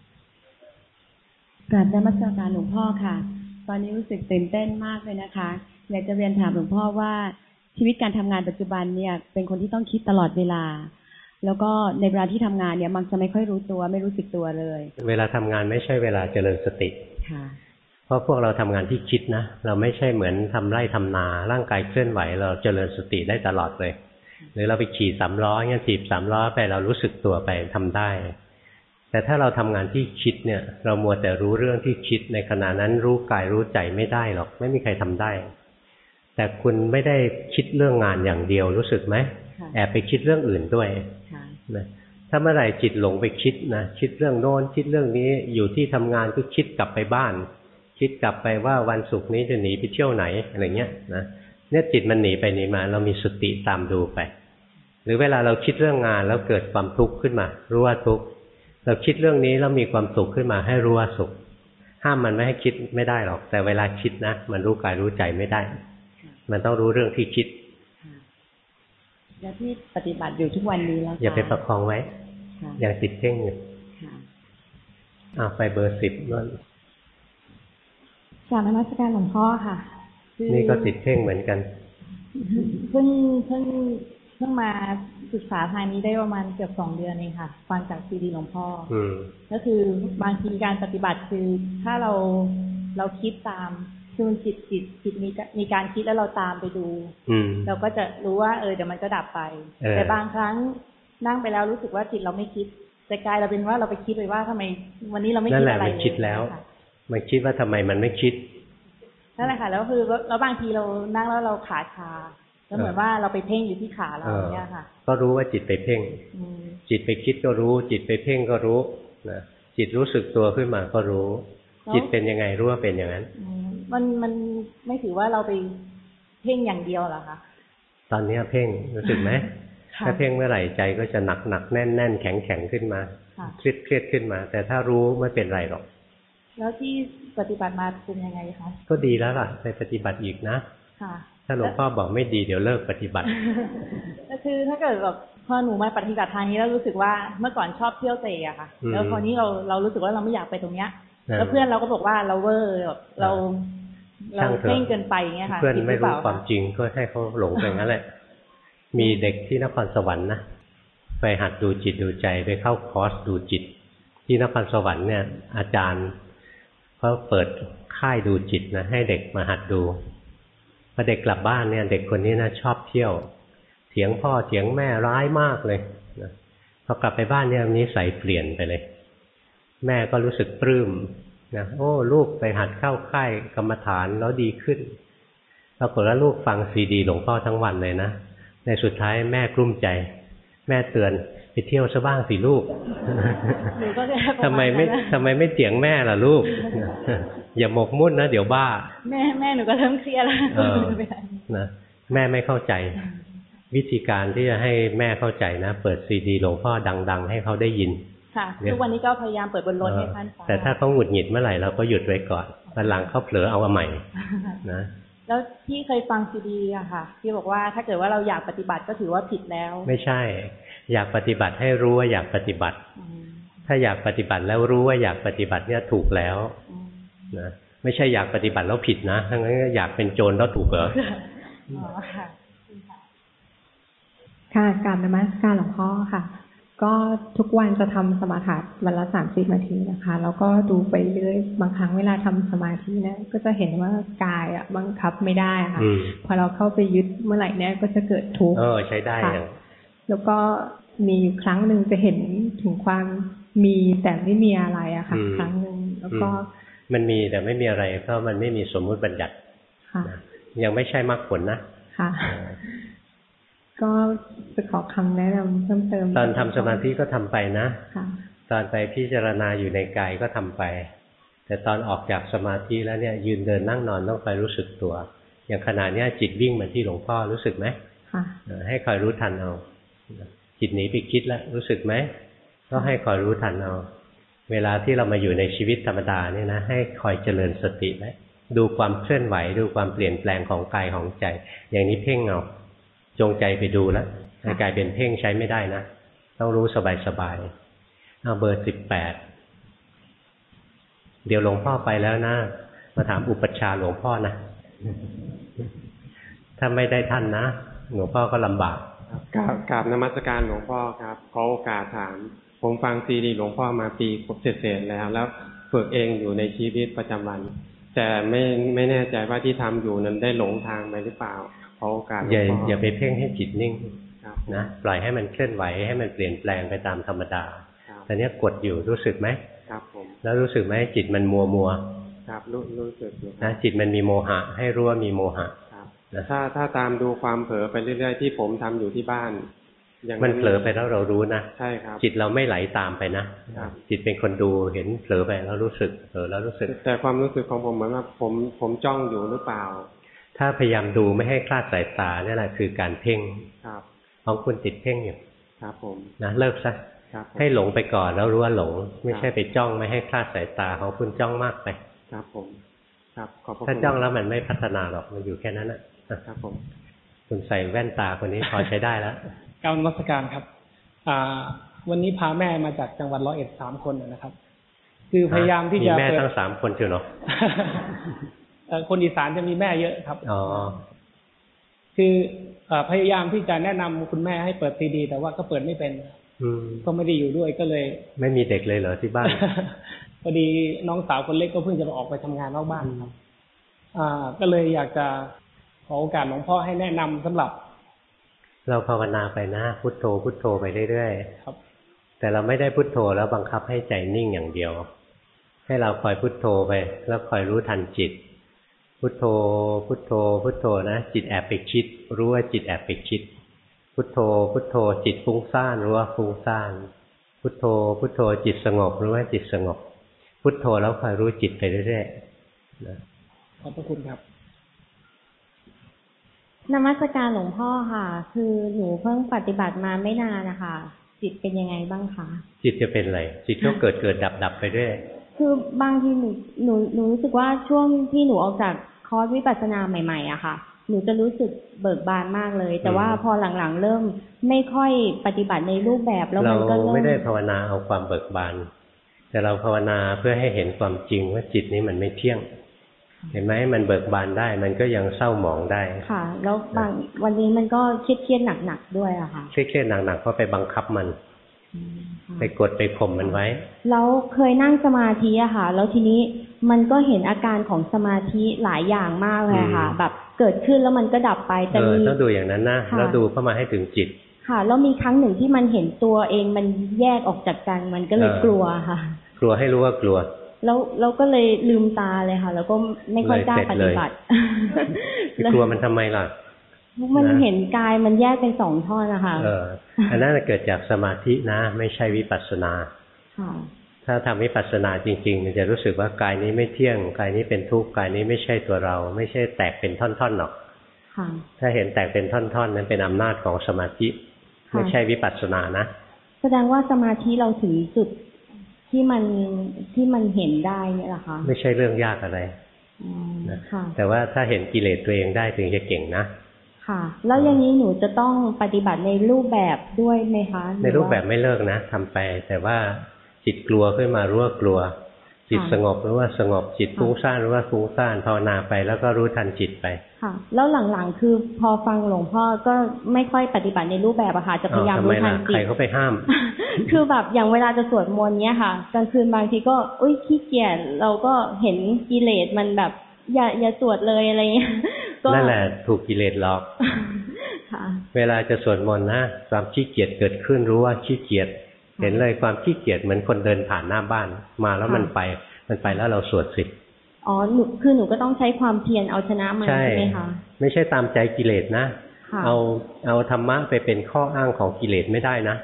กราบนมัสการหลวงพ่อค่ะตอนนี้รู้สึกตื่นเต้นมากเลยนะคะอยากจะเรียนถามหลวงพ่อว่าชีวิตการทำงานปัจจุบันเนี่ยเป็นคนที่ต้องคิดตลอดเวลาแล้วก็ในเวลาที่ทำงานเนี่ยมักจะไม่ค่อยรู้ตัวไม่รู้สึกตัวเลยเวลาทำงานไม่ใช่เวลาเจริญสติค่ะเพราะพวกเราทำงานที่คิดนะเราไม่ใช่เหมือนทำไร่ทำนาร่างกายเคลื่อนไหวเราเจริญสติได้ตลอดเลยหรือเราไปขี่สามล้อเนี่ยถีบสามล้อไปเรารู้สึกตัวไปทำได้แต่ถ้าเราทำงานที่คิดเนี่ยเรามัวแต่รู้เรื่องที่คิดในขณะนั้นรู้กายรู้ใจไม่ได้หรอกไม่มีใครทำได้แต่คุณไม่ได้คิดเรื่องงานอย่างเดียวรู้สึกไหมแอบไปคิดเรื่องอื่นด้วยนะถ้าเมื่อไหร่จิตหลงไปคิดนะคิดเรื่องโน้นคิดเรื่องนี้อยู่ที่ทำงานก็คิดกลับไปบ้านคิดกลับไปว่าวันศุกร์นี้จะหนีไปเที่ยวไหนอะไรเงี้ยนะเนี่ยจิตมันหนีไปหนีมาเรามีสติตามดูไปหรือเวลาเราคิดเรื่องงานแล้วเกิดความทุกข์ขึ้นมารู้ว่าทุกข์เราคิดเรื่องนี้แล้วมีความสุขขึ้นมาให้รู้ว่าสุขห้ามมันไม่ให้คิดไม่ได้หรอกแต่เวลาคิดนะมันรู้กายรู้ใจไม่ได้มันต้องรู้เรื่องที่คิดแล้วที่ปฏิบัติอยู่ทุกวันนี้แล้วอย่าไปประคองไว้อย่างติดเพ่งอยู่ไปเบอร์ 10นั่นกราบนมัสการหลวงพ่อค่ะนี่ก็ติดเพ่งเหมือนกันเพิ่งมาศึกษาทางนี้ได้ประมาณเกือบ2 เดือนเองค่ะฟังจากซีดีหลวงพ่อก็คือบางทีการปฏิบัติคือถ้าเราคิดตามคือจิตมีการคิดแล้วเราตามไปดูเราก็จะรู้ว่าเดี๋ยวมันก็ดับไปแต่บางครั้งนั่งไปแล้วรู้สึกว่าจิตเราไม่คิดแต่กายเราเป็นว่าเราไปคิดไปว่าทำไมวันนี้เราไม่คิดอะไรเลยนั่นแหละมันคิดแล้วมันคิดว่าทำไมมันไม่คิดนั่นแหละค่ะแล้วคือแล้วบางทีเรานั่งแล้วเราขาชาแล้วเหมือนว่าเราไปเพ่งอยู่ที่ขาเราเนี่ยค่ะก็รู้ว่าจิตไปเพ่งจิตไปคิดก็รู้จิตไปเพ่งก็รู้นะจิตรู้สึกตัวขึ้นมาก็รู้จิตเป็นยังไงรู้ว่าเป็นอย่างนั้นมันไม่ถือว่าเราไปเพ่งอย่างเดียวหรอคะตอนนี้เพ่งรู้สึกไหมถ้าเพ่งเมื่อไหร่ใจก็จะหนักแน่นแข็งขึ้นมาเครียดขึ้นมาแต่ถ้ารู้ไม่เป็นไรหรอกแล้วที่ปฏิบัติมาเป็นยังไงคะก็ดีแล้วล่ะไปปฏิบัติอีกนะถ้าหลวงพ่อบอกไม่ดีเดี๋ยวเลิกปฏิบัติก็คือถ้าเกิดแบบพอหนูมาปฏิบัติทางนี้แล้วรู้สึกว่าเมื่อก่อนชอบเที่ยวเตะอะค่ะแล้วพอนี้เรารู้สึกว่าเราไม่อยากไปตรงเนี้ยแล้วเพื่อนเราก็บอกว่าเราเวอร์เราเพ่งเกินไปอย่างเงี้ยค่ะเพื่อนไม่รู้ความจริงก็ให้เขาหลงไปงั้นแหละมีเด็กที่นครสวรรค์นะไปหัดดูจิตดูใจไปเข้าคอร์สดูจิตที่นครสวรรค์เนี่ยอาจารย์เขาเปิดค่ายดูจิตนะให้เด็กมาหัดดูพอเด็กกลับบ้านเนี่ยเด็กคนนี้นะชอบเที่ยวเถียงพ่อเถียงแม่ร้ายมากเลยนะพอกลับไปบ้านเนี่ยนิสัยเปลี่ยนไปเลยแม่ก็รู้สึกปลื้มนะโอ้ลูกไปหัดเข้าค่ายกรรมฐานแล้วดีขึ้นปรากฏว่าลูกฟังซีดีหลวงพ่อทั้งวันเลยนะในสุดท้ายแม่กลุ้มใจแม่เตือนไปเที่ยวซะบ้างสิลูกทำไมไม่เถียงแม่ล่ะลูกอย่าหมกมุ่นนะเดี๋ยวบ้าแม่หนูก็เริ่มเครียดแล้วนะแม่ไม่เข้าใจวิธีการที่จะให้แม่เข้าใจนะเปิดซีดีหลวงพ่อดังๆให้เขาได้ยินค่ะทุกวันนี้ก็พยายามเปิดบนรถให้ท่านฟังแต่ถ้าเขาหงุดหงิดเมื่อไหร่เราก็หยุดไว้ก่อนวันหลังเขาเผลอเอาใหม่นะแล้วที่เคยฟังซีดีอะค่ะที่บอกว่าถ้าเกิดว่าเราอยากปฏิบัติก็ถือว่าผิดแล้วไม่ใช่อยากปฏิบัติให้รู้ว่าอยากปฏิบัติถ้าอยากปฏิบัติแล้วรู้ว่าอยากปฏิบัติเนี่ยถูกแล้วนะไม่ใช่อยากปฏิบัติแล้วผิดนะทั้งนั้นอยากเป็นโจรแล้วถูกเหรอค่ะกราบนมัสการหลวงพ่อค่ะก็ทุกวันจะทำสมาธิวันละ30 นาทีนะคะแล้วก็ดูไปเรื่อยบางครั้งเวลาทำสมาธินะก็จะเห็นว่ากายบังคับไม่ได้ค่ะพอเราเข้าไปยึดเมื่อไหร่เนี่ยก็จะเกิดทุกข์ใช้ได้แล้วก็มีอยู่ครั้งหนึ่งจะเห็นถึงความมีแต่ไม่มีอะไรอะค่ะครั้งหนึ่งแล้วก็มันมีแต่ไม่มีอะไรเพราะมันไม่มีสมมุติบัญญัติยังไม่ใช่มรรคผลนะค่ะก็จะขอคำแนะนำเพิ่มเติมตอนทำสมาธิก็ทำไปนะตอนไปพิจารณาอยู่ในกายก็ทำไปแต่ตอนออกจากสมาธิแล้วเนี่ยยืนเดินนั่งนอนต้องไปรู้สึกตัวอย่างขณะนี้จิตวิ่งมาที่หลวงพ่อรู้สึกไหมให้คอยรู้ทันเอาจิตหนีไปคิดแล้วรู้สึกไหมก็ให้คอยรู้ทันเอาเวลาที่เรามาอยู่ในชีวิตธรรมดาเนี่ยนะให้คอยเจริญสติไว้ดูความเคลื่อนไหวดูความเปลี่ยนแปลงของกายของใจอย่างนี้เพ่งเอาจงใจไปดูแล้วกลายเป็นเพ่งใช้ไม่ได้นะต้องรู้สบายๆเอาเบอร์18เดี๋ยวหลวงพ่อไปแล้วนะมาถามอุปัชฌาย์หลวงพ่อนะถ้าไม่ได้ท่านนะหลวงพ่อก็ลำบากกราบนมัสการหลวงพ่อครับขอโอกาสถามผมฟังซีดีหลวงพ่อมาปีเศษๆแล้วฝึกเองอยู่ในชีวิตประจำวันแต่ไม่แน่ใจว่าที่ทำอยู่นั้นได้หลงทางไปหรือเปล่าขอโอกาสอย่าไปเพ่งให้จิตนิ่งนะปล่อยให้มันเคลื่อนไหวให้มันเปลี่ยนแปลงไปตามธรรมดาแต่เนี้ยกดอยู่รู้สึกไหมครับผมแล้วรู้สึกไหมจิตมันมัวครับรู้สึกอยู่นะจิตมันมีโมหะให้รู้ว่ามีโมหะถ้าตามดูความเผลอไปเรื่อยๆที่ผมทำอยู่ที่บ้านมันเผลอไปแล้วเรารู้นะใช่ครับจิตเราไม่ไหลตามไปนะจิตเป็นคนดูเห็นเผลอไปแล้วรู้สึกเผลอแล้วรู้สึกแต่ความรู้สึกของผมเหมือนว่าผมจ้องอยู่หรือเปล่าถ้าพยายามดูไม่ให้คลาดสายตาเนี่ยแหละคือการเพ่งของคุณติดเพ่งอยู่ครับผมนะเลิกซะให้หลงไปก่อนแล้วรู้ว่าหลงไม่ใช่ไปจ้องไม่ให้คลาดสายตาของคุณจ้องมากไปครับผมครับขอบคุณถ้าจ้องแล้วมันไม่พัฒนาหรอกมันอยู่แค่นั้นนะครับผมคุณใส่แว่นตาคนนี้พอใช้ได้แล้วกราบนมัสการครับวันนี้พาแม่มาจากจังหวัด101 3 คนนะครับคือพยายามที่จะมีแม่ทั้ง3 คนเชียวเนาะคนอีสานจะมีแม่เยอะครับคือพยายามที่จะแนะนำคุณแม่ให้เปิดซีดีแต่ว่าก็เปิดไม่เป็นก็ไม่ได้อยู่ด้วยก็เลยไม่มีเด็กเลยเหรอที่บ้านพอดีน้องสาวคนเล็กก็เพิ่งจะออกไปทำงานนอกบ้านครับก็เลยอยากจะขอโอกาสหลวงพ่อให้แนะนำสำหรับเราภาวนาไปนะพุทโธพุทโธไปเรื่อยๆครับแต่เราไม่ได้พุทโธแล้วบังคับให้ใจนิ่งอย่างเดียวให้เราคอยพุทโธไปแล้วคอยรู้ทันจิตพุทโธพุทโธพุทโธนะจิตแอบไปคิดรู้ว่าจิตแอบไปคิดพุทโธพุทโธจิตฟุ้งซ่านรู้ว่าฟุ้งซ่านพุทโธพุทโธจิตสงบรู้ว่าจิตสงบพุทโธแล้วคอยรู้จิตไปเรื่อยๆนะขอบพระคุณครับนมัสการหลวงพ่อค่ะคือหนูเพิ่งปฏิบัติมาไม่นานนะคะจิตเป็นยังไงบ้างคะจิตจะเป็นอะไรจิตก็เกิดดับไปเรื่อยคือบางทีหนูรู้สึกว่าช่วงที่หนูออกจากคอร์สวิปัสสนาใหม่ๆอะค่ะหนูจะรู้สึกเบิกบานมากเลยแต่ว่าพอหลังๆเริ่มไม่ค่อยปฏิบัติในรูปแบบแล้วมันก็เริ่มเราไม่ได้ภาวนาเอาความเบิกบานแต่เราภาวนาเพื่อให้เห็นความจริงว่าจิตนี้มันไม่เที่ยงเห็นไหมมันเบิกบานได้มันก็ยังเศร้าหมองได้ค่ะแล้วบางวันนี้มันก็เครียดหนักๆด้วยอะค่ะเครียดหนักๆเพราะไปบังคับมันไปกดไปข่มมันไว้แล้วเคยนั่งสมาธิอะค่ะแล้วทีนี้มันก็เห็นอาการของสมาธิหลายอย่างมากเลยค่ะแบบเกิดขึ้นแล้วมันก็ดับไปแต่ต้องดูอย่างนั้นนะแล้วดูเข้ามาให้ถึงจิตค่ะแล้วมีครั้งหนึ่งที่มันเห็นตัวเองมันแยกออกจากกันมันก็เลยกลัวค่ะกลัวให้รู้ว่ากลัวแล้วก็เลยลืมตาเลยค่ะแล้วก็ไม่ค่อยกล้าปฏิบัติกลัวมันทำไมล่ะมันเห็นกายมันแยกเป็น2 ท่อนนะคะอันนั้นเกิดจากสมาธินะไม่ใช่วิปัสสนาถ้าทำวิปัสสนาจริงๆมันจะรู้สึกว่ากายนี้ไม่เที่ยงกายนี้เป็นทุกข์กายนี้ไม่ใช่ตัวเราไม่ใช่แตกเป็นท่อนๆหรอกถ้าเห็นแตกเป็นท่อนๆนั้นเป็นอำนาจของสมาธิไม่ใช่วิปัสสนานะแสดงว่าสมาธิเราถึงจุดที่มันเห็นได้เนี่ยหรอคะไม่ใช่เรื่องยากอะไรนะแต่ว่าถ้าเห็นกิเลสตัวเองได้ถึงจะเก่งนะค่ะแล้วอย่างนี้หนูจะต้องปฏิบัติในรูปแบบด้วยไหมคะในรูปแบบไม่เลิกนะทำไปแต่ว่าจิตกลัวขึ้นมารู้ว่ากลัวจิตสงบรู้ว่าสงบจิตฟุ้งซ่านรู้ว่าฟุ้งซ่านภาวนาไปแล้วก็รู้ทันจิตไปค่ะแล้วหลังๆคือพอฟังหลวงพ่อก็ไม่ค่อยปฏิบัติในรูปแบบอะค่ะจะพยายามรู้ทันจิตใครเขาไปห้ามคือแบบอย่างเวลาจะสวดมนต์เนี้ยค่ะกลางคืนบางทีก็ขี้เกียจเราก็เห็นกิเลสมันแบบอย่าสวดเลยอะไรเงี้ยนั่นแหละถูกกิเลสหลอกเวลาจะสวดมนต์นะความขี้เกียจเกิดขึ้นรู้ว่าขี้เกียจเห็นเลยความขี้เกียจเหมือนคนเดินผ่านหน้าบ้านมาแล้วมันไปแล้วเราสวดสิอ๋อหนูก็ต้องใช้ความเพียรเอาชนะมันใช่ไหมคะไม่ใช่ตามใจกิเลสนะเอาธรรมะไปเป็นข้ออ้างของกิเลสไม่ได้นะ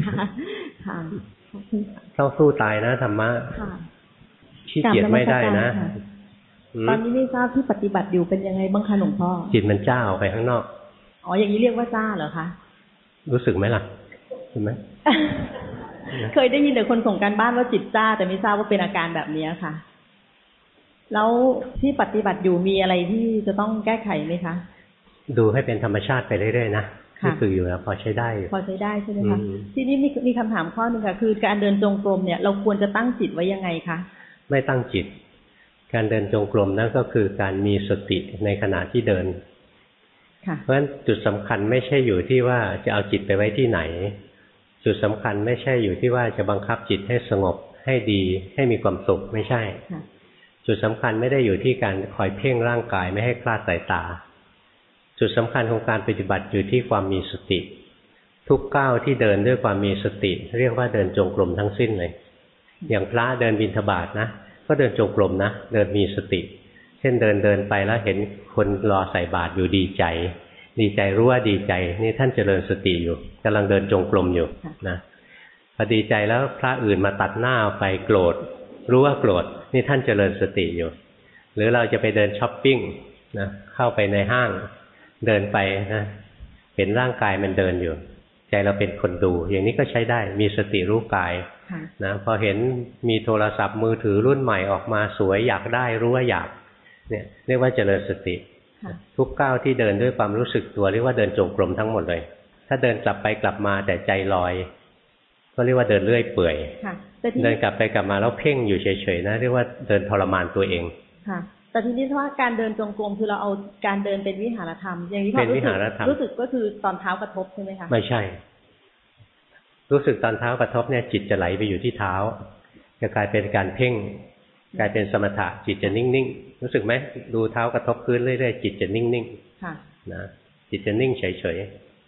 ต้องสู้ตายนะธรรมะขี้เกียจไม่ได้นะตอนนี้ไม่ทราบที่ปฏิบัติอยู่เป็นยังไงบ้างคะหลวงพ่อจิตมันจ้าออกไปข้างนอกอ๋ออย่างนี้เรียกว่าจ้าเหรอคะรู้สึกไหมล่ะเห็นไหมเคยได้ยินแต่คนส่งการบ้านว่าจิตจ้าแต่ไม่ทราบว่าเป็นอาการแบบนี้ค่ะแล้วที่ปฏิบัติอยู่มีอะไรที่จะต้องแก้ไขไหมคะดูให้เป็นธรรมชาติไปเรื่อยๆนะที่คืออยู่แล้วพอใช้ได้พอใช้ได้ใช่ไหมคะที่นี่มีคำถามข้อนึงค่ะคือการเดินจงกรมเนี่ยเราควรจะตั้งจิตไว้ยังไงคะไม่ตั้งจิตการเดินจงกรมนั่นก็คือการมีสติในขณะที่เดินเพราะฉะนั้นจุดสำคัญไม่ใช่อยู่ที่ว่าจะเอาจิตไปไว้ที่ไหนจุดสำคัญไม่ใช่อยู่ที่ว่าจะบังคับจิตให้สงบให้ดีให้มีความสุขไม่ใช่จุดสำคัญไม่ได้อยู่ที่การคอยเพ่งร่างกายไม่ให้คลาดสายตาจุดสำคัญของการปฏิบัติอยู่ที่ความมีสติทุกก้าวที่เดินด้วยความมีสติเรียกว่าเดินจงกรมทั้งสิ้นเลยอย่างพระเดินบิณฑบาตนะก็เดินจงกรมนะเดินมีสติเช่นเดินไปแล้วเห็นคนรอใส่บาตรอยู่ดีใจรู้ว่าดีใจนี่ท่านเจริญสติอยู่กำลังเดินจงกรมอยู่นะพอดีใจแล้วพระอื่นมาตัดหน้าไปโกรธรู้ว่าโกรธนี่ท่านเจริญสติอยู่หรือเราจะไปเดินช้อปปิ้งนะเข้าไปในห้างเดินไปนะเห็นร่างกายมันเดินอยู่ใจเราเป็นคนดูอย่างนี้ก็ใช้ได้มีสติรู้กายนะพอเห็นมีโทรศัพท์มือถือรุ่นใหม่ออกมาสวยอยากได้รู้ว่าอยากเนี่ยเรียกว่าเจริญสติทุกก้าวที่เดินด้วยความรู้สึกตัวเรียกว่าเดินจงกรมทั้งหมดเลยถ้าเดินกลับไปกลับมาแต่ใจลอยก็เรียกว่าเดินเลื่อยเปื่อยเดินกลับไปกลับมาแล้วเพ่งอยู่เฉยๆนะเรียกว่าเดินทรมานตัวเองค่ะแต่ทีนี้ว่าการเดินจงกรมคือเราเอาการเดินเป็นวิหารธรรมอย่างนี้พอรู้สึกก็คือตอนเท้ากระทบใช่ไหมคะไม่ใช่รู้สึกตอนเท้ากระทบเนี่ยจิตจะไหลไปอยู่ที่เท้าจะกลายเป็นการเพ่งกลายเป็นสมถะจิตจะนิ่งๆรู้สึกไหมดูเท้ากระทบพื้นเรื่อยๆจิตจะนิ่งๆนะจิตจะนิ่งเฉย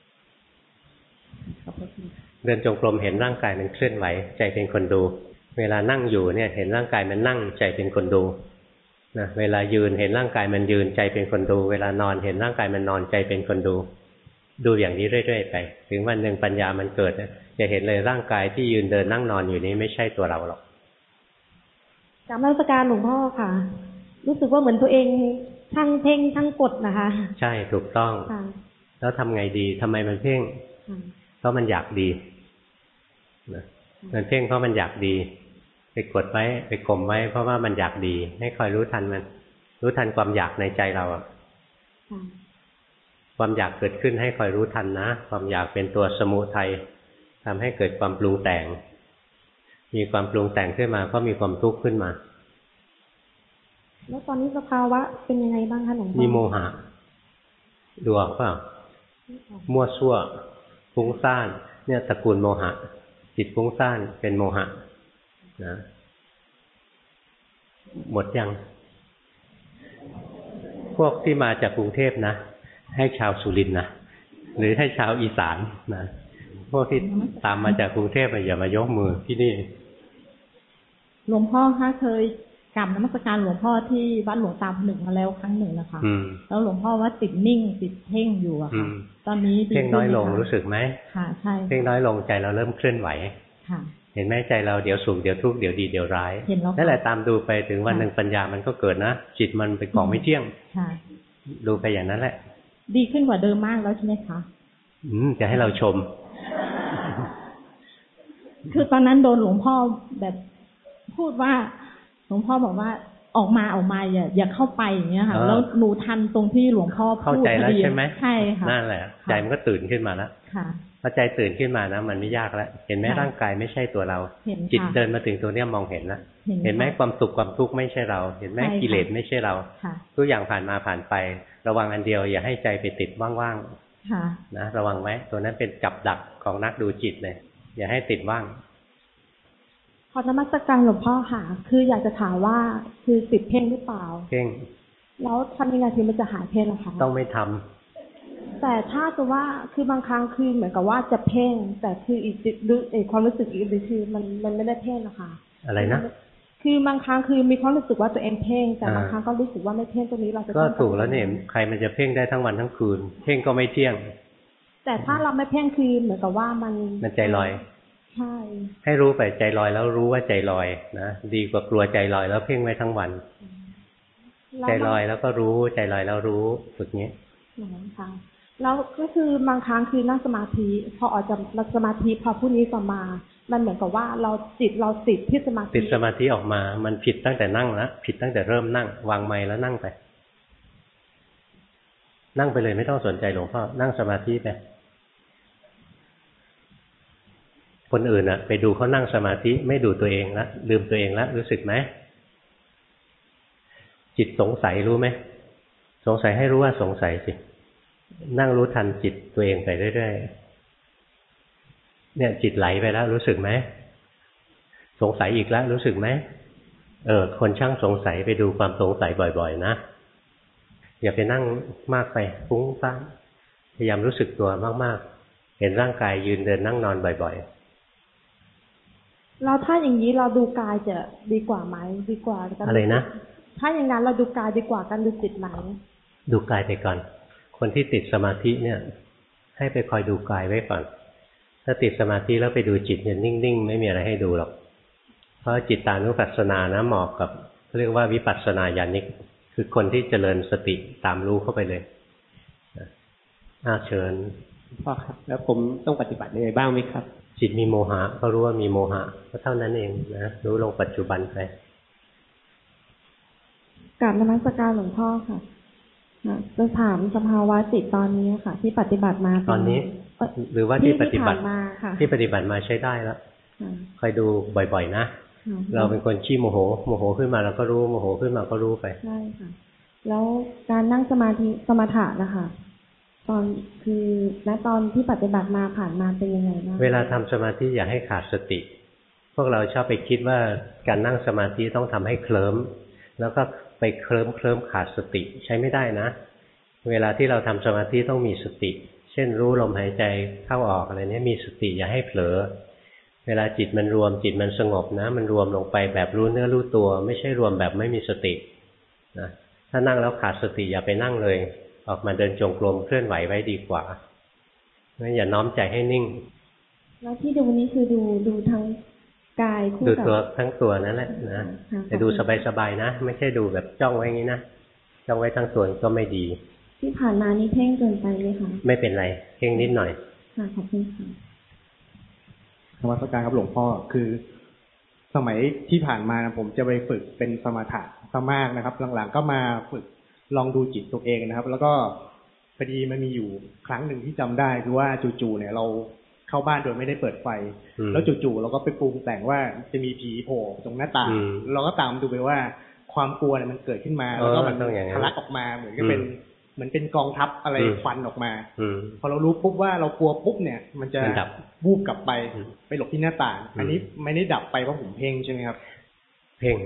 ๆเดินจงกรมเห็นร่างกายมันเคลื่อนไหวใจเป็นคนดูเวลานั่งอยู่เนี่ยเห็นร่างกายมันนั่งใจเป็นคนดูนะเวลายืนเห็นร่างกายมันยืนใจเป็นคนดูเวลานอนเห็นร่างกายมันนอนใจเป็นคนดูอย่างนี้เรื่อยๆไปถึงวันหนึ่งปัญญามันเกิดจะเห็นเลยร่างกายที่ยืนเดินนั่งนอนอยู่นี้ไม่ใช่ตัวเราหรอกกราบนมัสการหลวงพ่อค่ะรู้สึกว่าเหมือนตัวเองทั้งเพ่งทั้งกดนะคะใช่ถูกต้องแล้วทำไงดีทำไมมันเพ่งเพราะมันอยากดีมันเพ่งเพราะมันอยากดีไปกดไว้ไปข่มไว้เพราะว่ามันอยากดีให้คอยรู้ทันมันรู้ทันความอยากในใจเราความอยากเกิดขึ้นให้คอยรู้ทันนะความอยากเป็นตัวสมุทัยทำให้เกิดความปรุงแต่งมีความปรุงแต่งขึ้นมาก็มีความทุกข์ขึ้นมาแล้วตอนนี้สภาวะเป็นยังไงบ้างคะหลวงพ่อมีโมหะดูออกเปล่ามั่วซั่วฟุ้งซ่านเนี่ยตระกูลโมหะจิตฟุ้งซ่านเป็นโมหะนะหมดยังพวกที่มาจากกรุงเทพนะให้ชาวสุรินทร์นะหรือให้ชาวอีสานนะพวกที่ตามมาจากกรุงเทพอย่ามายกมือที่นี่หลวงพ่อคะเคยกราบนมัสการหลวงพ่อที่วัดหลวงตาผนึกมาแล้วครั้งหนึ่งนะคะแล้วหลวงพ่อว่าติดนิ่งติดเพ่งอยู่อะค่ะตอนนี้เพ่งน้อยลงรู้สึกไหมค่ะใช่เพ่งน้อยลงใจเราเริ่มเคลื่อนไหวค่ะเห็นไหมใจเราเดี๋ยวสุขเดี๋ยวทุกข์เดี๋ยวดีเดี๋ยวร้ายนั่นแหละตามดูไปถึงวันหนึ่งปัญญามันก็เกิดนะจิตมันเป็นของไม่เที่ยงดูไปอย่างนั้นแหละดีขึ้นกว่าเดิมมากแล้วใช่ไหมคะจะให้เราชมคือตอนนั้นโดนหลวงพ่อแบบพูดว่าหลวงพ่อบอกว่าออกมาอย่าเข้าไปอย่างเงี้ยค่ะแล้วหนูทันตรงที่หลวงพ่อพูดเข้าใจแล้วใช่ไหมใช่ค่ะนั่นแหละใจมันก็ตื่นขึ้นมาแล้วพอใจตื่นขึ้นมานะมันไม่ยากแล้วเห็นไหมร่างกายไม่ใช่ตัวเราจิตเดินมาถึงตัวเนี้ยมองเห็นแล้วเห็นไหมความสุขความทุกข์ไม่ใช่เราเห็นไหมกิเลสไม่ใช่เราทุกอย่างผ่านมาผ่านไประวังอันเดียวอย่าให้ใจไปติดว่างๆนะระวังไว้ตัวนั้นเป็นกับดักของนักดูจิตเลยอย่าให้ติดว่างขอนมัสการหลวงพ่อค่ะคืออยากจะถามว่าคือติดเพ่งหรือเปล่าเพ่งแล้วทำยังไงถึงมันจะหายเพ่งล่ะคะต้องไม่ทำแต่ถ้าจะว่าคือบางครั้งคือเหมือนกับว่าจะเพ่งแต่คืออีกความรู้สึกอีกคือมันไม่ได้เพ่งนะคะอะไรนะคือบางครั้งคือมีความรู้สึกว่าตัวเองเพ่งแต่บางครั้งก็รู้สึกว่าไม่เพ่งตรงนี้เราจะก็ถูกแล้วเนี่ยใครมันจะเพ่งได้ทั้งวันทั้งคืนเพ่งก็ไม่เที่ยงแต่ถ้าเราไม่เพ่งคือเหมือนกับว่ามันใจลอยใช่ให้รู้ไปใจลอยแล้วรู้ว่าใจลอยนะดีกว่ากลัวใจลอยแล้วเพ่งไว้ทั้งวันใจลอยแล้วก็รู้ใจลอยแล้วรู้ฝึกนี้ค่ะแล้วก็คือบางครั้งคือนั่งสมาธิพอออกจากสมาธิพอผู้นี้ต่อมามันเหมือนกับว่าเราติดที่สมาธิติดสมาธิออกมามันผิดตั้งแต่นั่งแล้วผิดตั้งแต่เริ่มนั่งวางไมค์แล้วนั่งไปนั่งไปเลยไม่ต้องสนใจหลวงพ่อนั่งสมาธิไปคนอื่นอะไปดูเขานั่งสมาธิไม่ดูตัวเองละลืมตัวเองละรู้สึกไหมจิตสงสัยรู้ไหมสงสัยให้รู้ว่าสงสัยสินั่งรู้ทันจิตตัวเองไปเรื่อยๆเนี่ยจิตไหลไปแล้วรู้สึกไหมสงสัยอีกแล้วรู้สึกไหมคนช่างสงสัยไปดูความสงสัยบ่อยๆนะอย่าไปนั่งมากไปฟุ้งซ่านพยายามรู้สึกตัวมากๆเห็นร่างกายยืนเดินนั่งนอนบ่อยๆเราถ้าอย่างนี้เราดูกายจะดีกว่าไหมดีกว่าอะไรนะถ้าอย่างนั้นเราดูกายดีกว่ากันดูจิตไหมดูกายไปก่อนคนที่ติดสมาธิเนี่ยให้ไปคอยดูกายไว้ก่อนถ้าติดสมาธิแล้วไปดูจิตเนี่ยนิ่งๆไม่มีอะไรให้ดูหรอกเพราะจิตตานุปัสสนานะเหมาะกับเรียกว่าวิปัสสนาญาณิกคือคนที่เจริญสติตามรู้เข้าไปเลยเชิญพ่อครับแล้วผมต้องปฏิบัติยังไงบ้างไหมครับจิตมีโมหะก็รู้ว่ามีโมหะก็เท่านั้นเองนะรู้ลงปัจจุบันไปกราบนมัสการหลวงพ่อค่ะจะถามสภาวะจิตตอนนี้ค่ะที่ปฏิบัติมาตอนนี้หรือว่าที่ปฏิบัติที่ปฏิบัติมาใช้ได้แล้วคอยดูบ่อยๆนะเราเป็นคนขี้โมโหขึ้นมาเราก็รู้โมโหขึ้นมาก็รู้ไปใช่ค่ะแล้วการนั่งสมาธิสมถะนะคะตอนคือณตอนที่ปฏิบัติมาผ่านมาเป็นยังไงบ้างเวลาทำสมาธิอย่าให้ขาดสติพวกเราชอบไปคิดว่าการนั่งสมาธิต้องทำให้เคลิ้มแล้วก็ไปเคลิ้มขาดสติใช้ไม่ได้นะเวลาที่เราทำสมาธิต้องมีสติเช่นรู้ลมหายใจเข้าออกอะไรนี้มีสติอย่าให้เผลอเวลาจิตมันรวมจิตมันสงบนะมันรวมลงไปแบบรู้เนื้อรู้ตัวไม่ใช่รวมแบบไม่มีสตินะถ้านั่งแล้วขาดสติอย่าไปนั่งเลยออกมาเดินจงกรมเคลื่อนไหวไว้ดีกว่างั้นอย่าน้อมใจให้นิ่งแล้วที่ดูนี้คือดูทั้งกายดูตัวทั้งตัวนั่นแหละนะแต่ดูสบายๆนะไม่ใช่ดูแบบจ้องไว้อย่างนี้นะจ้องไว้ทั้งตัวก็ไม่ดีที่ผ่านมานี่เพ่งเกินไปไหมคะไม่เป็นไรเพ่งนิดหน่อยค่ะขอบคุณค่ะนมัสการครับหลวงพ่อคือสมัยที่ผ่านมาผมจะไปฝึกเป็นสมถะซะมากนะครับหลังๆก็มาฝึกลองดูจิตตัวเองนะครับแล้วก็พอดีมันมีอยู่ครั้งหนึ่งที่จำได้คือว่าจู่ๆเนี่ยเราเข้าบ้านโดยไม่ได้เปิดไฟแล้วจู่ๆเราก็ไปปรุงแต่งว่าจะมีผีโผล่ตรงหน้าต่างเราก็ตามดูไปว่าความกลัวเนี่ยมันเกิดขึ้นมาแล้วก็มันทะลักออกมาเหมือนกับเป็นกองทัพอะไรควันออกมาพอเรารู้ปุ๊บว่าเรากลัวปุ๊บเนี่ยมันจะวูบกลับไปหลบที่หน้าต่างอันนี้ไม่ได้ดับไปเพราะผมเพ่งใช่ไหมครับเพ่ง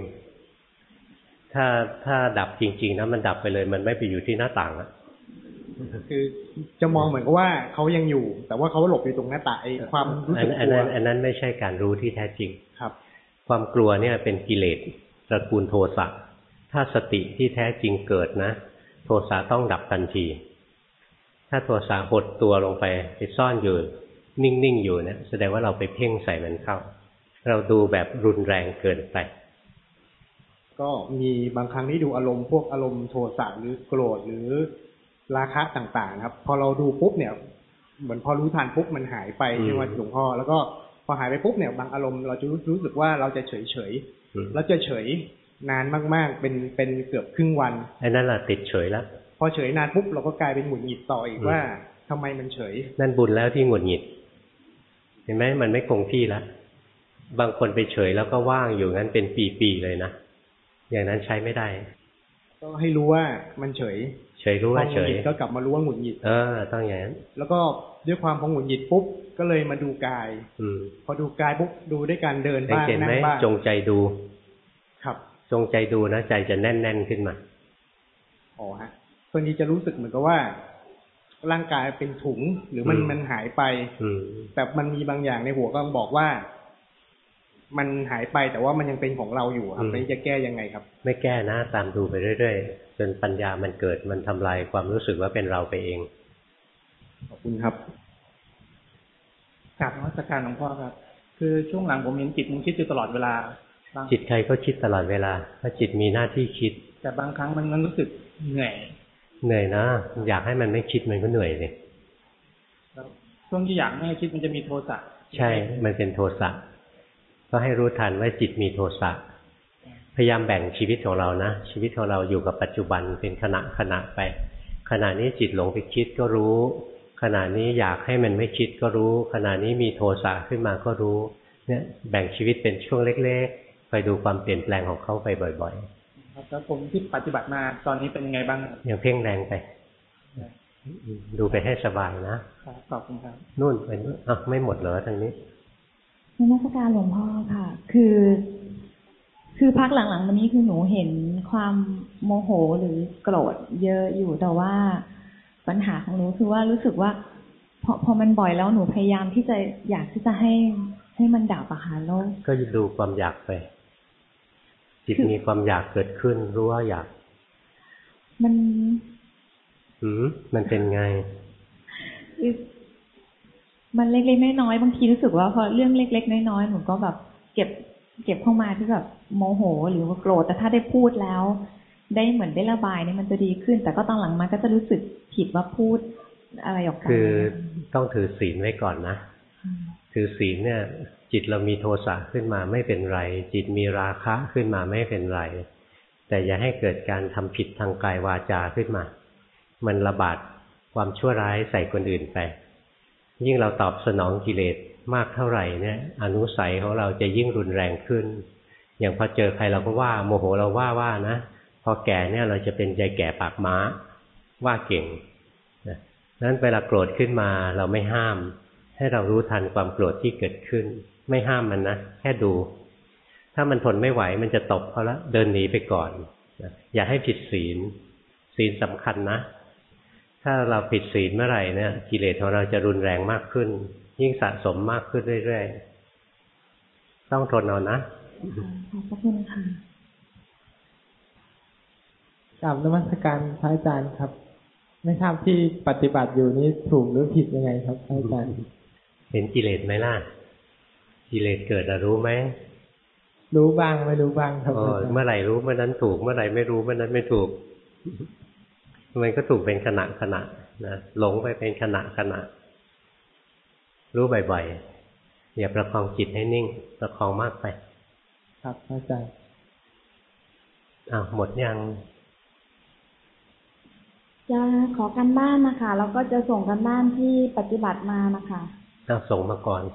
ถ้าดับจริงๆนะมันดับไปเลยมันไม่ไปอยู่ที่หน้าต่างอะคือจะมองเหมือนกับว่าเขายังอยู่แต่ว่าเขาหลบอยู่ตรงหน้าต่างไอ้ความรู้สึกกลัวอันนั้นไม่ใช่การรู้ที่แท้จริงครับความกลัวเนี่ยเป็นกิเลสตระกูลโทสะถ้าสติที่แท้จริงเกิดนะโทสะต้องดับทันทีถ้าโทสะหดตัวลงไปซ่อนอยู่นิ่งๆอยู่เนี่ยแสดงว่าเราไปเพ่งใส่มันเข้าเราดูแบบรุนแรงเกินไปก็มีบางครั้งที่ดูอารมณ์พวกอารมณ์โทสะหรือโกรธหรือราคะต่างๆครับพอเราดูปุ๊บเนี่ยเหมือนพอรู้ทันปุ๊บมันหายไปใช่ไหมหลวงพ่อแล้วก็พอหายไปปุ๊บเนี่ยบางอารมณ์เราจะรู้สึกว่าเราจะเฉยแล้วจะเฉยนานมากๆเป็นเกือบครึ่งวันไอ้นั่นแหละติดเฉยแล้วพอเฉยนานปุ๊บเราก็กลายเป็นหงุดหงิดต่ออีกว่าทำไมมันเฉยนั่นบุญแล้วที่หงุดหงิดเห็นไหมมันไม่คงที่แล้วบางคนไปเฉยแล้วก็ว่างอยู่งั้นเป็นปีๆเลยนะอย่างนั้นใช้ไม่ได้ก็ให้รู้ว่ามันเฉยรู้ว่าเฉยก็กลับมารู้ว่าหงุดหงิดต้องอย่างนั้นแล้วก็ด้วยความพอหงุดหงิดปุ๊บก็เลยมาดูกายพอดูกายปุ๊บดูด้วยการเดินบ้างนั่งบ้างจงใจดูครับจงใจดูนะใจจะแน่นๆขึ้นมาอ๋อฮะคนนี้จะรู้สึกเหมือนกับว่าร่างกายเป็นถุงหรือมันหายไปแต่มันมีบางอย่างในหัวก็บอกว่ามันหายไปแต่ว่ามันยังเป็นของเราอยู่ครับนี่จะแก้ยังไงครับไม่แก้นะตามดูไปเรื่อยๆจนปัญญามันเกิดมันทำลายความรู้สึกว่าเป็นเราไปเองขอบคุณครับกราบนมัสการหลวงพ่อครับคือช่วงหลังผมเห็นจิตมันคิดอยู่ตลอดเวลาจิตใครก็คิดตลอดเวลาเพราะจิตมีหน้าที่คิดแต่บางครั้งมันรู้สึกเหนื่อยนะอยากให้มันไม่คิดมันก็เหนื่อยเลยช่วงที่อยากไม่ให้คิดมันจะมีโทสะใช่มันเป็นโทสะก็ให้รู้ทันว่าจิตมีโทสะพยายามแบ่งชีวิตของเรานะชีวิตของเราอยู่กับปัจจุบันเป็นขณะไปขณะนี้จิตหลงไปคิดก็รู้ขณะนี้อยากให้มันไม่คิดก็รู้ขณะนี้มีโทสะขึ้นมาก็รู้เนี่ยแบ่งชีวิตเป็นช่วงเล็กๆคอยดูความเปลี่ยนแปลงของเขาไปบ่อยๆครับแล้วผมที่ปฏิบัติมาตอนนี้เป็นยังไงบ้างยังเพ่งแรงไปดูไปให้สบายนะขอบคุณครับนู่นไปนู่นไม่หมดเหรอทางนี้นมัสการหลวงพ่อค่ะคือพักหลังๆวันนี้คือหนูเห็นความโมโหหรือโกรธเยอะอยู่แต่ว่าปัญหาของหนูคือว่ารู้สึกว่าพอมันบ่อยแล้วหนูพยายามที่จะอยากที่จะให้มันดับอะค่ะแล้วก็ดูความอยากไปจิตมีความอยากเกิดขึ้นรู้ว่าอยากมันเป็นไงมันเล็กๆน้อยๆบางทีรู้สึกว่าพอเรื่องเล็กๆน้อยๆหนูก็แบบเก็บเข้ามาที่แบบโมโหหรือว่าโกรธแต่ถ้าได้พูดแล้วได้เหมือนได้ระบายเนี่ยมันจะดีขึ้นแต่ก็ตอนหลังมาก็จะรู้สึกผิดว่าพูดอะไรออกไปคือต้องถือศีลไว้ก่อนนะถือศีลเนี่ยจิตเรามีโทสะขึ้นมาไม่เป็นไรจิตมีราคะขึ้นมาไม่เป็นไรแต่อย่าให้เกิดการทำผิดทางกายวาจาขึ้นมามันระบาดความชั่วร้ายใส่คนอื่นไปยิ่งเราตอบสนองกิเลสมากเท่าไหร่เนี่ยอนุสัยของเราจะยิ่งรุนแรงขึ้นอย่างพอเจอใครเราก็ว่าโมโหเราว่านะพอแก่เนี่ยเราจะเป็นใจแก่ปากม้าว่าเก่งนั้นเวลาโกรธขึ้นมาเราไม่ห้ามให้เรารู้ทันความโกรธที่เกิดขึ้นไม่ห้ามมันนะแค่ดูถ้ามันทนไม่ไหวมันจะตบเขาแล้วเดินหนีไปก่อนอย่าให้ผิดศีลสำคัญนะถ้าเราผิดศีลเมื่อไหร่เนี่ยกิเลสของเราจะรุนแรงมากขึ้นยิ่งสะสมมากขึ้นเรื่อยๆต้องทนเอานะขอบคุณค่ะกราบนมัสการพระอาจารย์ครับไม่ทราบที่ปฏิบัติอยู่นี้ถูกหรือผิดยังไงครับพระอาจารย์เห็นกิเลสไหมล่ะกิเลสเกิดรู้ไหมรู้บ้างไม่รู้บ้างครับเมื่อไหร่รู้เมื่อนั้นถูกเมื่อไหร่ไม่รู้เมื่อนั้นไม่ถูกมันก็ถูกเป็นขณะนะหลงไปเป็นขณะรู้บ่อยๆอย่าประคองจิตให้นิ่งประคองมากไปครับอาจารย์หมดยังจะขอกันบ้านนะคะแล้วก็จะส่งกันบ้านที่ปฏิบัติมานะคะส่งมาก่อน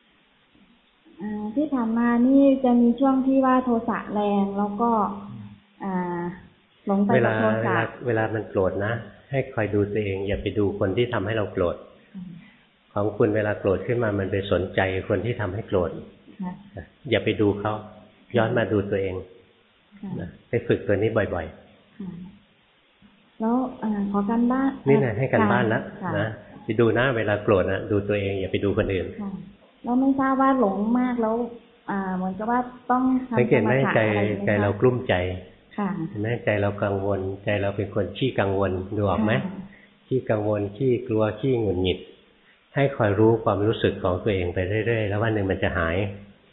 ที่ผ่านมานี่จะมีช่วงที่ว่าโทสะแรงแล้วก็หลงไปกับโทสะเวลามันโกรธนะให้คอยดูตัวเองอย่าไปดูคนที่ทำให้เราโกรธของคุณเวลาโกรธขึ้นมามันไปสนใจคนที่ทำให้โกรธอย่าไปดูเขาย้อนมาดูตัวเองไปฝึกตัวนี้บ่อยๆแล้วขอกันบ้านนี่นะให้กันบ้านแล้วนะไปดูนะเวลาโกรธนะดูตัวเองอย่าไปดูคนอื่นแล้วไม่ทราบว่าหลงมากแล้วเหมือนกับว่าต้องทำสังเกตไหมใจเรากลุ้มใจเห็นไหมใจเรากังวลใจเราเป็นคนขี้กังวลดูออกไหมขี้กังวลขี้กลัวขี้หงุดหงิดให้คอยรู้ความรู้สึกของตัวเองไปเรื่อยๆแล้ววันหนึ่งมันจะหาย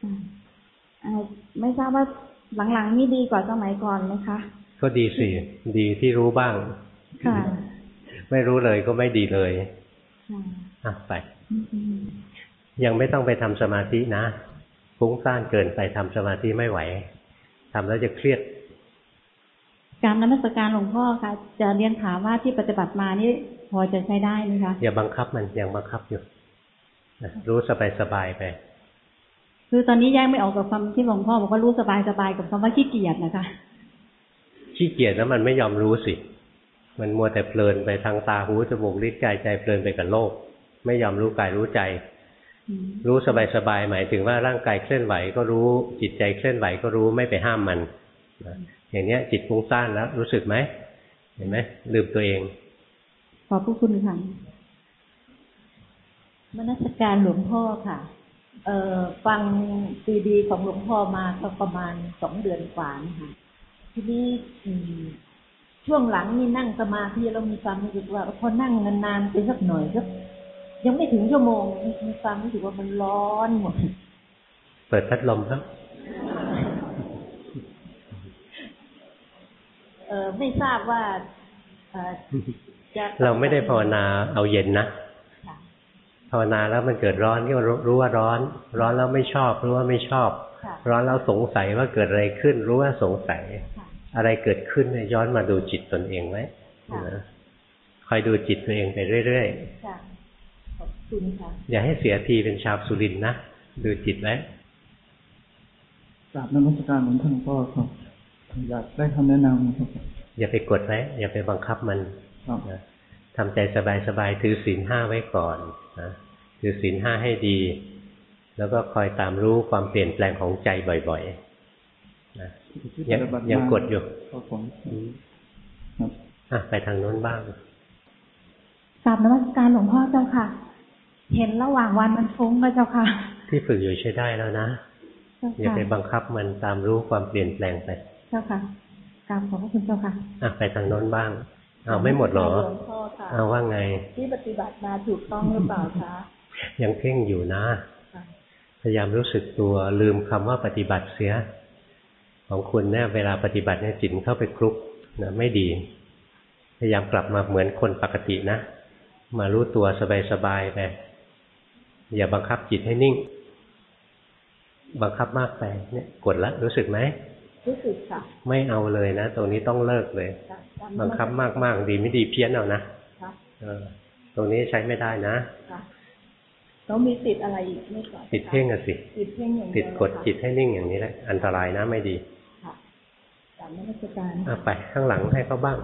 ไม่ทราบว่าหลังๆนี่ดีกว่าสมัยก่อนไหมคะก็ดีสิดีที่รู้บ้างไม่รู้เลยก็ไม่ดีเลยไปยังไม่ต้องไปทำสมาธินะฟุ้งซ่านเกินไปทำสมาธิไม่ไหวทำแล้วจะเครียดการนมัสการหลวงพ่อค่ะจะเรียนถามว่าที่ปฏิบัติมานี่พอจะใช้ได้ไหมคะอย่าบังคับมันยังบังคับอยู่รู้สบายๆไปคือตอนนี้แยกไม่ออกกับคำที่หลวงพ่อบอกว่ารู้สบายๆกับคำว่าขี้เกียจนะคะขี้เกียจแล้วมันไม่ยอมรู้สิมันมัวแต่เพลินไปทางตาหูจมูกลิ้นกายใจเพลินไปกับโลกไม่ยอมรู้กายรู้ใจรู้สบายๆหมายถึงว่าร่างกายเคลื่อนไหวก็รู้จิตใจเคลื่อนไหวก็รู้ไม่ไปห้ามมันอย่างนี้จิตฟุ้งซ่านแล้วรู้สึกไหมเห็นไหมลืมตัวเองขอบคุณค่ะมนสิการหลวงพ่อค่ะฟังซีดีของหลวงพ่อมาก็ประมาณ2 เดือนกว่านะคะทีนี้ช่วงหลังนี่นั่งสมาธิเรามีความรู้สึกว่าพอนั่งนานๆไปสักหน่อยก็ยังไม่ถึงชั่วโมงมีความรู้สึกว่ามันร้อนหมดเปิดพัดลมครับไม่ทราบว่าเราไม่ได้ภาวนาเอาเย็นนะภาวนาแล้วมันเกิดร้อนก็รู้ว่าร้อนร้อนแล้วไม่ชอบรู้ว่าไม่ชอบร้อนแล้วสงสัยว่าเกิดอะไรขึ้นรู้ว่าสงสัยอะไรเกิดขึ้นย้อนมาดูจิตตนเองไหมคอยดูจิตตัวเองไปเรื่อยๆขอบคุณค่ะอย่าให้เสียทีเป็นชาวสุรินทร์นะดูจิตไว้กราบนมัสการหลวงพ่อครับอยากได้คำแนะนำครับอย่าไปกดไว้อย่าไปบังคับมันทำใจสบายๆถือศีล 5ไว้ก่อนนะถือศีล 5ให้ดีแล้วก็คอยตามรู้ความเปลี่ยนแปลงของใจบ่อยๆนะยังกดอยู่ไปทางโน้นบ้างกราบนมัสการหลวงพ่อเจ้าค่ะเห็นระหว่างวันมันฟุ้งก็เจ้าค่ะที่ฝึกอยู่ใช้ได้แล้วนะอย่าไปบังคับมันตามรู้ความเปลี่ยนแปลงไปเจ้าค่ะกราบขอบพระคุณเจ้าค่ะไปทางโน้นบ้างเอาไม่หมดหรอเอาว่าไงที่ปฏิบัติมาถูกต้องหรือเปล่าคะยังเพ่งอยู่นะพยายามรู้สึกตัวลืมคำว่าปฏิบัติเสียของคุณเนี่ยเวลาปฏิบัติเนี่ยจิตเข้าไปคลุกนะไม่ดีพยายามกลับมาเหมือนคนปกตินะมารู้ตัวสบายๆไปอย่าบังคับจิตให้นิ่งบังคับมากไปเนี่ยกดแล้วรู้สึกไหมรู้สึกค่ะไม่เอาเลยนะตรงนี้ต้องเลิกเลยบังคับมากๆดีไม่ดีเพี้ยนเอานะตรงนี้ใช้ไม่ได้นะแล้วมีติดอะไรอีกไม่ก่อนติดเพ่งอะสิติดเพ่งอย่างติดกดจิตให้นิ่งอย่างนี้แหละอันตรายนะไม่ดีค่ะตามนมัสการไปข้างหลังให้เขาบ้าง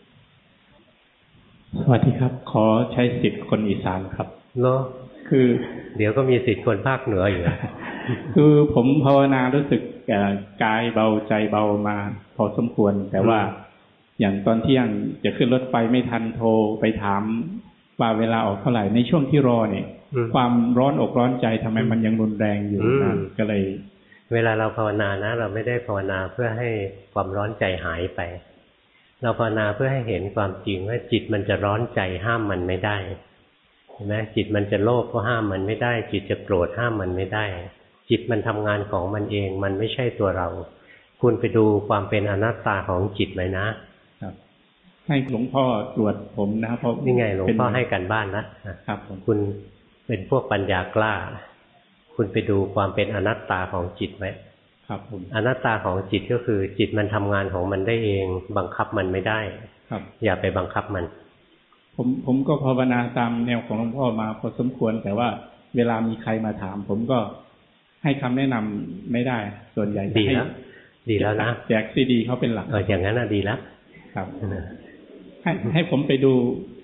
สวัสดีครับขอใช้สิทธิ์คนอีสานครับเนาะคือเดี๋ยวก็มีสิทธิ์คนภาคเหนืออยู่คือผมภาวนารู้สึกกายเบาใจเบามาพอสมควรแต่ว่าอย่างตอนเที่ยงจะขึ้นรถไฟไม่ทันโทรไปถามว่าเวลาออกเท่าไหร่ในช่วงที่รอเนี่ยความร้อนอกร้อนใจทำไมมันยังรุนแรงอยู่นะก็เลยเวลาเราภาวนานะเราไม่ได้ภาวนาเพื่อให้ความร้อนใจหายไปเราภาวนาเพื่อให้เห็นความจริงว่าจิตมันจะร้อนใจห้ามมันไม่ได้เห็นไหมจิตมันจะโลภก็ห้ามมันไม่ได้จิตจะโกรธห้ามมันไม่ได้จิตมันทำงานของมันเองมันไม่ใช่ตัวเราคุณไปดูความเป็นอนัตตาของจิตเลยนะครับให้หลวงพ่อตรวจผมนะครับเพราะนี่ไงหลวงพ่อให้กันบ้านนะครับคุณเป็นพวกปัญญากล้าคุณไปดูความเป็นอนัตตาของจิตไว้ครับผมอนัตตาของจิตก็คือจิตมันทำงานของมันได้เองบังคับมันไม่ได้ครับอย่าไปบังคับมันผมก็ภาวนาตามแนวของหลวงพ่อมาพอสมควรแต่ว่าเวลามีใครมาถามผมก็ให้คำแนะนำไม่ได้ส่วนใหญ่ดีแล้วนะแจกซีดีเขาเป็นหลักอย่างนั้นดีแล้วครับให้ผมไปดู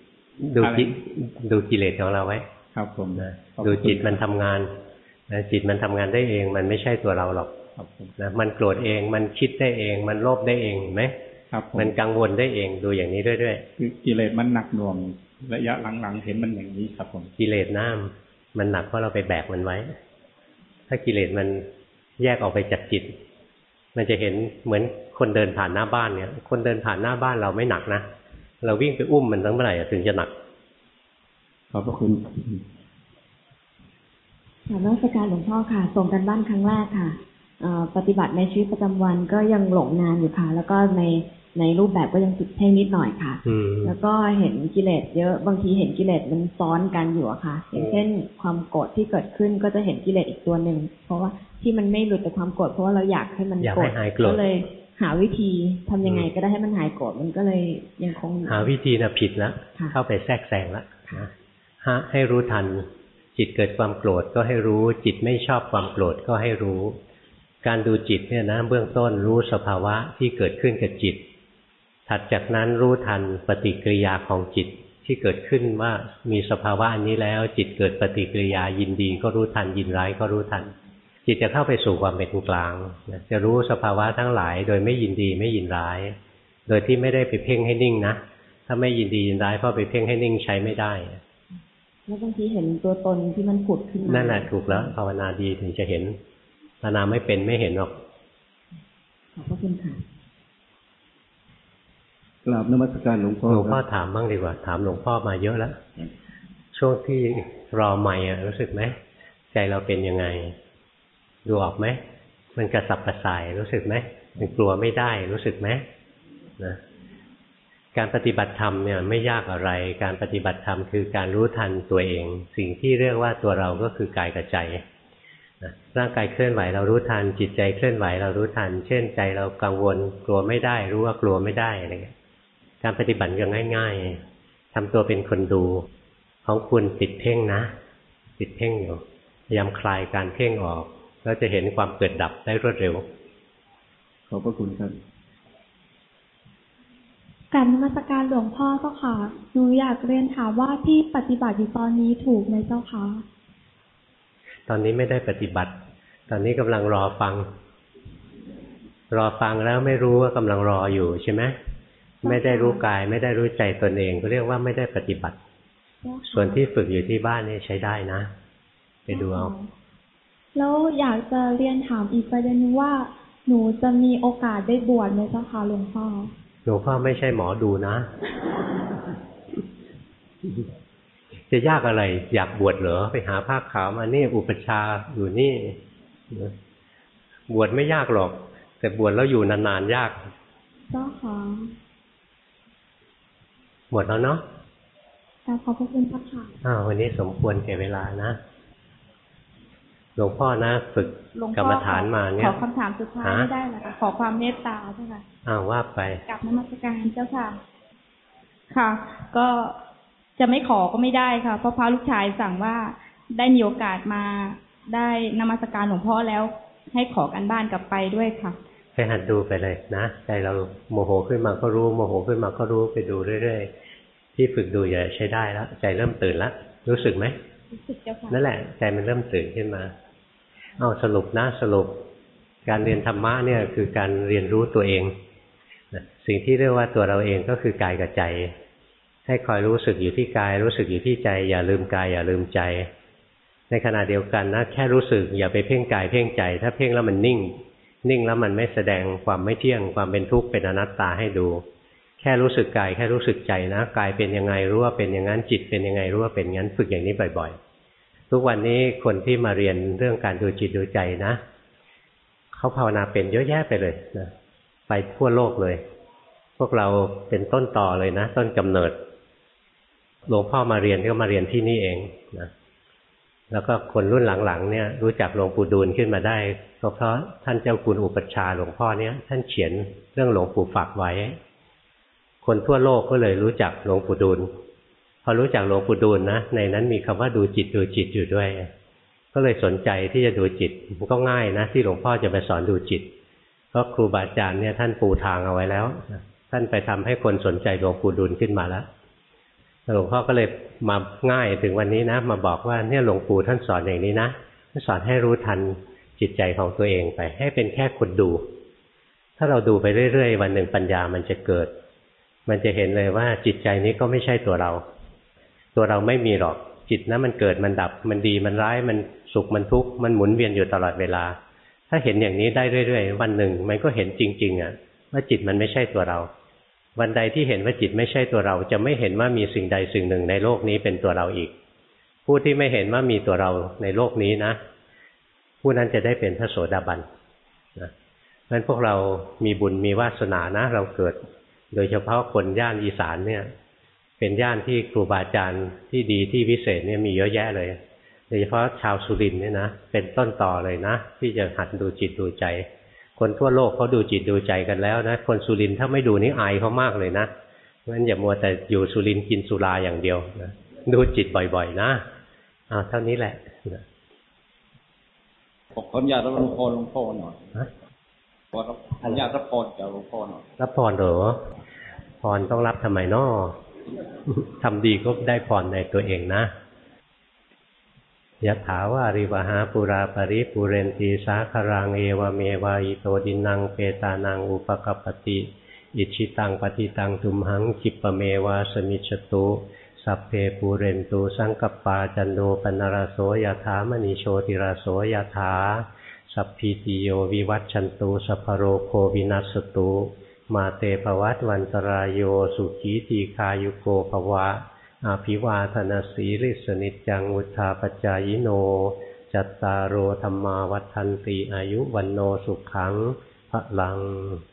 กิเลสของเราไว้ครับผมดูจิตมันทำงานจิตมันทำงานได้เองมันไม่ใช่ตัวเราหรอกนะมันโกรธเองมันคิดได้เองมันโลภได้เองไหมมันกังวลได้เองดูอย่างนี้เรื่อยๆคือกิเลสมันหนักหน่วงระยะหลังๆเห็นมันอย่างนี้ครับผมกิเลสน้ำมันหนักเพราะเราไปแบกมันไว้ถ้ากิเลสมันแยกออกไปจากจิตมันจะเห็นเหมือนคนเดินผ่านหน้าบ้านเนี่ยคนเดินผ่านหน้าบ้านเราไม่หนักนะเราวิ่งไปอุ้มมันตั้งเมื่อไหร่ถึงจะหนักขอบพระคุณถามราชการหลวงพ่อค่ะส่งกันบ้านครั้งแรกค่ะปฏิบัติในชีวิตประจำวันก็ยังหลงงานอยู่ค่ะแล้วก็ในในรูปแบบก็ยังติดเพ่งนิดหน่อยค่ะแล้วก็เห็นกิเลสเยอะบางทีเห็นกิเลสมันซ้อนกันอยู่อะค่ะอย่างเช่นความโกรธที่เกิดขึ้นก็จะเห็นกิเลสอีกตัวหนึ่งเพราะว่าที่มันไม่หลุดจากความโกรธเพราะว่าเราอยากให้มันโกรธก็เลยหาวิธีทำยังไงก็ได้ให้มันหายโกรธมันก็เลยยังคงหาวิธีน่ะผิดแล้วเข้าไปแทรกแซงแล้วให้รู้ทันจิตเกิดความโกรธก็ให้รู้จิตไม่ชอบความโกรธก็ให้รู้การดูจิตเนี่ยนะเบื้องต้นรู้สภาวะที่เกิดขึ้นกับจิตถัดจากนั้นรู้ทันปฏิกิริยาของจิตที่เกิดขึ้นว่ามีสภาวะอันนี้แล้วจิตเกิดปฏิกิริยายินดีก็รู้ทันยินร้ายก็รู้ทันจิตจะเข้าไปสู่ความเป็นกลางจะรู้สภาวะทั้งหลายโดยไม่ยินดีไม่ยินร้ายโดยที่ไม่ได้ไปเพ่งให้นิ่งนะถ้าไม่ยินดียินร้ายเพราะไปเพ่งให้นิ่งใช้ไม่ได้แล้วบางทีเห็นตัวตนที่มันผุดขึ้นมานั่นแหละถูกแล้วภาวนาดีถึงจะเห็นภาวนาไม่เป็นไม่เห็นหรอกขอบพระคุณค่ะกราบนมัสการหลวงพ่อหลวงพ่อถามบ้างดีกว่าถามหลวงพ่อมาเยอะแล้วช่วงที่รอใหม่รู้สึกไหมใจเราเป็นยังไงดูออกไหมมันกระสับกระส่ายรู้สึกไหมมันกลัวไม่ได้รู้สึกไหมนะการปฏิบัติธรรมเนี่ยไม่ยากอะไรการปฏิบัติธรรมคือการรู้ทันตัวเองสิ่งที่เรียกว่าตัวเราก็คือกายกับใจร่างกายเคลื่อนไหวเรารู้ทันจิตใจเคลื่อนไหวเรารู้ทันเช่นใจเรากังวลกลัวไม่ได้รู้ว่ากลัวไม่ได้อะไรเงี้ยการปฏิบัติก็ง่ายๆทำตัวเป็นคนดูของคุณติดเพ่งนะติดเพ่งอยู่พยายามคลายการเพ่งออกแล้วจะเห็นความเกิดดับได้รวดเร็วขอบพระคุณครับการนมัสการหลวงพ่อเจ้าค่ะหนูอยากเรียนถามว่าที่ปฏิบัติอยู่ตอนนี้ถูกไหมเจ้าคะตอนนี้ไม่ได้ปฏิบัติตอนนี้กำลังรอฟังแล้วไม่รู้ว่ากำลังรออยู่ใช่ไหมไม่ได้รู้กายไม่ได้รู้ใจตนเองก็เรียกว่าไม่ได้ปฏิบัติส่วนที่ฝึกอยู่ที่บ้านนี่ใช้ได้นะไปดูเอาแล้วอยากจะเรียนถามอีกประเด็นนึงว่าหนูจะมีโอกาสได้บวชไหมเจ้าคะหลวงพ่อหลวงพ่อไม่ใช่หมอดูนะจะยากอะไรอยากบวชเหรอไปหาผ้าขาวมานี่อุปชาอยู่นี่บวชไม่ยากหรอกแต่บวชแล้วอยู่นานๆยากเจ้าค่ะบวชแล้วเนาะขอบคุณพระค่ะวันนี้สมควรแก่เวลานะหลวงพ่อนะฝึกกรรมฐานมาเนี่ยขอคำถามสุดท้ายไม่ได้หรอคะขอความเมตตาเจ้าค่ะว่าไปกราบนมัสการเจ้าค่ะค่ะก็จะไม่ขอก็ไม่ได้ค่ะเพราะพระลูกชายสั่งว่าได้มีโอกาสมาได้นมัสการหลวงพ่อแล้วให้ขอกันบ้านกลับไปด้วยค่ะไปหัดดูไปเลยนะใจเราโมโหขึ้นมาก็รู้โมโหขึ้นมาก็รู้ไปดูเรื่อยๆที่ฝึกดูอย่าใช้ได้แล้วใจเริ่มตื่นแล้วรู้สึกไหมรู้สึกเจ้าค่ะนั่นแหละใจมันเริ่มตื่นขึ้นมาสรุปการเรียนธรรมะเนี่ยคือการเรียนรู้ตัวเองสิ่งที่เรียกว่าตัวเราเองก็คือกายกับใจให้คอยรู้สึกอยู่ที่กายรู้สึกอยู่ที่ใจอย่าลืมกายอย่าลืมใจในขณะเดียวกันนะแค่รู้สึกอย่าไปเพ่งกายเพ่งใจถ้าเพ่งแล้วมันนิ่งแล้วมันไม่แสดงความไม่เที่ยงความเป็นทุกข์เป็นอนัตตาให้ดูแค่รู้สึกกายแค่รู้สึกใจนะกายเป็นยังไงรู้ว่าเป็นอย่างนั้นจิตเป็นยังไงรู้ว่าเป็นงั้นฝึกอย่างนี้บ่อยๆทุกวันนี้คนที่มาเรียนเรื่องการดูจิตดูใจนะเขาภาวนาเป็นเยอะแยะไปเลยนะไปทั่วโลกเลยพวกเราเป็นต้นต่อเลยนะต้นกำเนิดหลวงพ่อมาเรียนก็มาเรียนที่นี่เองนะแล้วก็คนรุ่นหลังๆเนี่ยรู้จักหลวงปู่ดูลขึ้นมาได้ก็เพราะท่านเจ้าคุณอุปัชฌาย์หลวงพ่อเนี่ยท่านเขียนเรื่องหลวงปู่ฝากไว้คนทั่วโลกก็เลยรู้จักหลวงปู่ดูลพอรู้จักหลวงปู่ดูลนะในนั้นมีคำว่าดูจิตอยู่ด้วยก็เลยสนใจที่จะดูจิตมันก็ง่ายนะที่หลวงพ่อจะไปสอนดูจิตเพราะครูบาอาจารย์เนี่ยท่านปูทางเอาไว้แล้วท่านไปทำให้คนสนใจหลวงปู่ดูลขึ้นมาแล้วหลวงพ่อก็เลยมาง่ายถึงวันนี้นะมาบอกว่าเนี่ยหลวงปู่ท่านสอนอย่างนี้นะท่านสอนให้รู้ทันจิตใจของตัวเองไปให้เป็นแค่คนดูถ้าเราดูไปเรื่อยๆวันหนึ่งปัญญามันจะเกิดมันจะเห็นเลยว่าจิตใจนี้ก็ไม่ใช่ตัวเราไม่มีหรอกจิตนะมันเกิดมันดับมันดีมันร้ายมันสุขมันทุกข์มันหมุนเวียนอยู่ตลอดเวลาถ้าเห็นอย่างนี้ได้เรื่อยๆวันหนึ่งมันก็เห็นจริงๆว่าจิตมันไม่ใช่ตัวเราวันใดที่เห็นว่าจิตไม่ใช่ตัวเราจะไม่เห็นว่ามีสิ่งใดสิ่งหนึ่งในโลกนี้เป็นตัวเราอีกผู้ที่ไม่เห็นว่ามีตัวเราในโลกนี้นะผู้นั้นจะได้เป็นพระโสดาบันนะเพราะฉะนั้นพวกเรามีบุญมีวาสนานะเราเกิดโดยเฉพาะคนย่านอีสานเนี่ยเป็นย่านที่ครูบาอาจารย์ที่ดีที่วิเศษเนี่ยมีเยอะแยะเลยโดยเฉพาะชาวสุรินทร์เนี่ยนะเป็นต้นต่อเลยนะที่จะหัดดูจิตดูใจคนทั่วโลกเขาดูจิตดูใจกันแล้วนะคนสุรินทร์ถ้าไม่ดูนี่อายเขามากเลยนะเพราะฉะนั้นอย่ามัวแต่อยู่สุรินทร์กินสุราอย่างเดียวนะดูจิตบ่อยๆนะเท่านี้แหละผมขออนุญาตรับพรหลวงพ่อหน่อยขออนุญาตรับพรจากหลวงพ่อหน่อยรับพรเหรอพรต้องรับทำไมน้อทำดีก็ได้พรในตัวเองนะยะถาวาริวหาปุราปริปุเรนติสาคารังเอวเมวะอิโตดินังเปตานังอุปกัปปติอิชิตังปฏิตังทุมหังคิปเมวะสมิจฉตุสัพเพปูเรนตุสังกปปาจันโนปนรโสยถามณีโชติราโสยถาสัพพิติโยวิวัชชันตุสัพพโรโควินัสตุมาเตภวัตวันตรายโยสุขีตีคายุโกภวะอาภิวาทนาสีริสนิจจังวุธาปจายโนจัตตารโอธรรมาวัฏันติอายุวันโนสุขังพลัง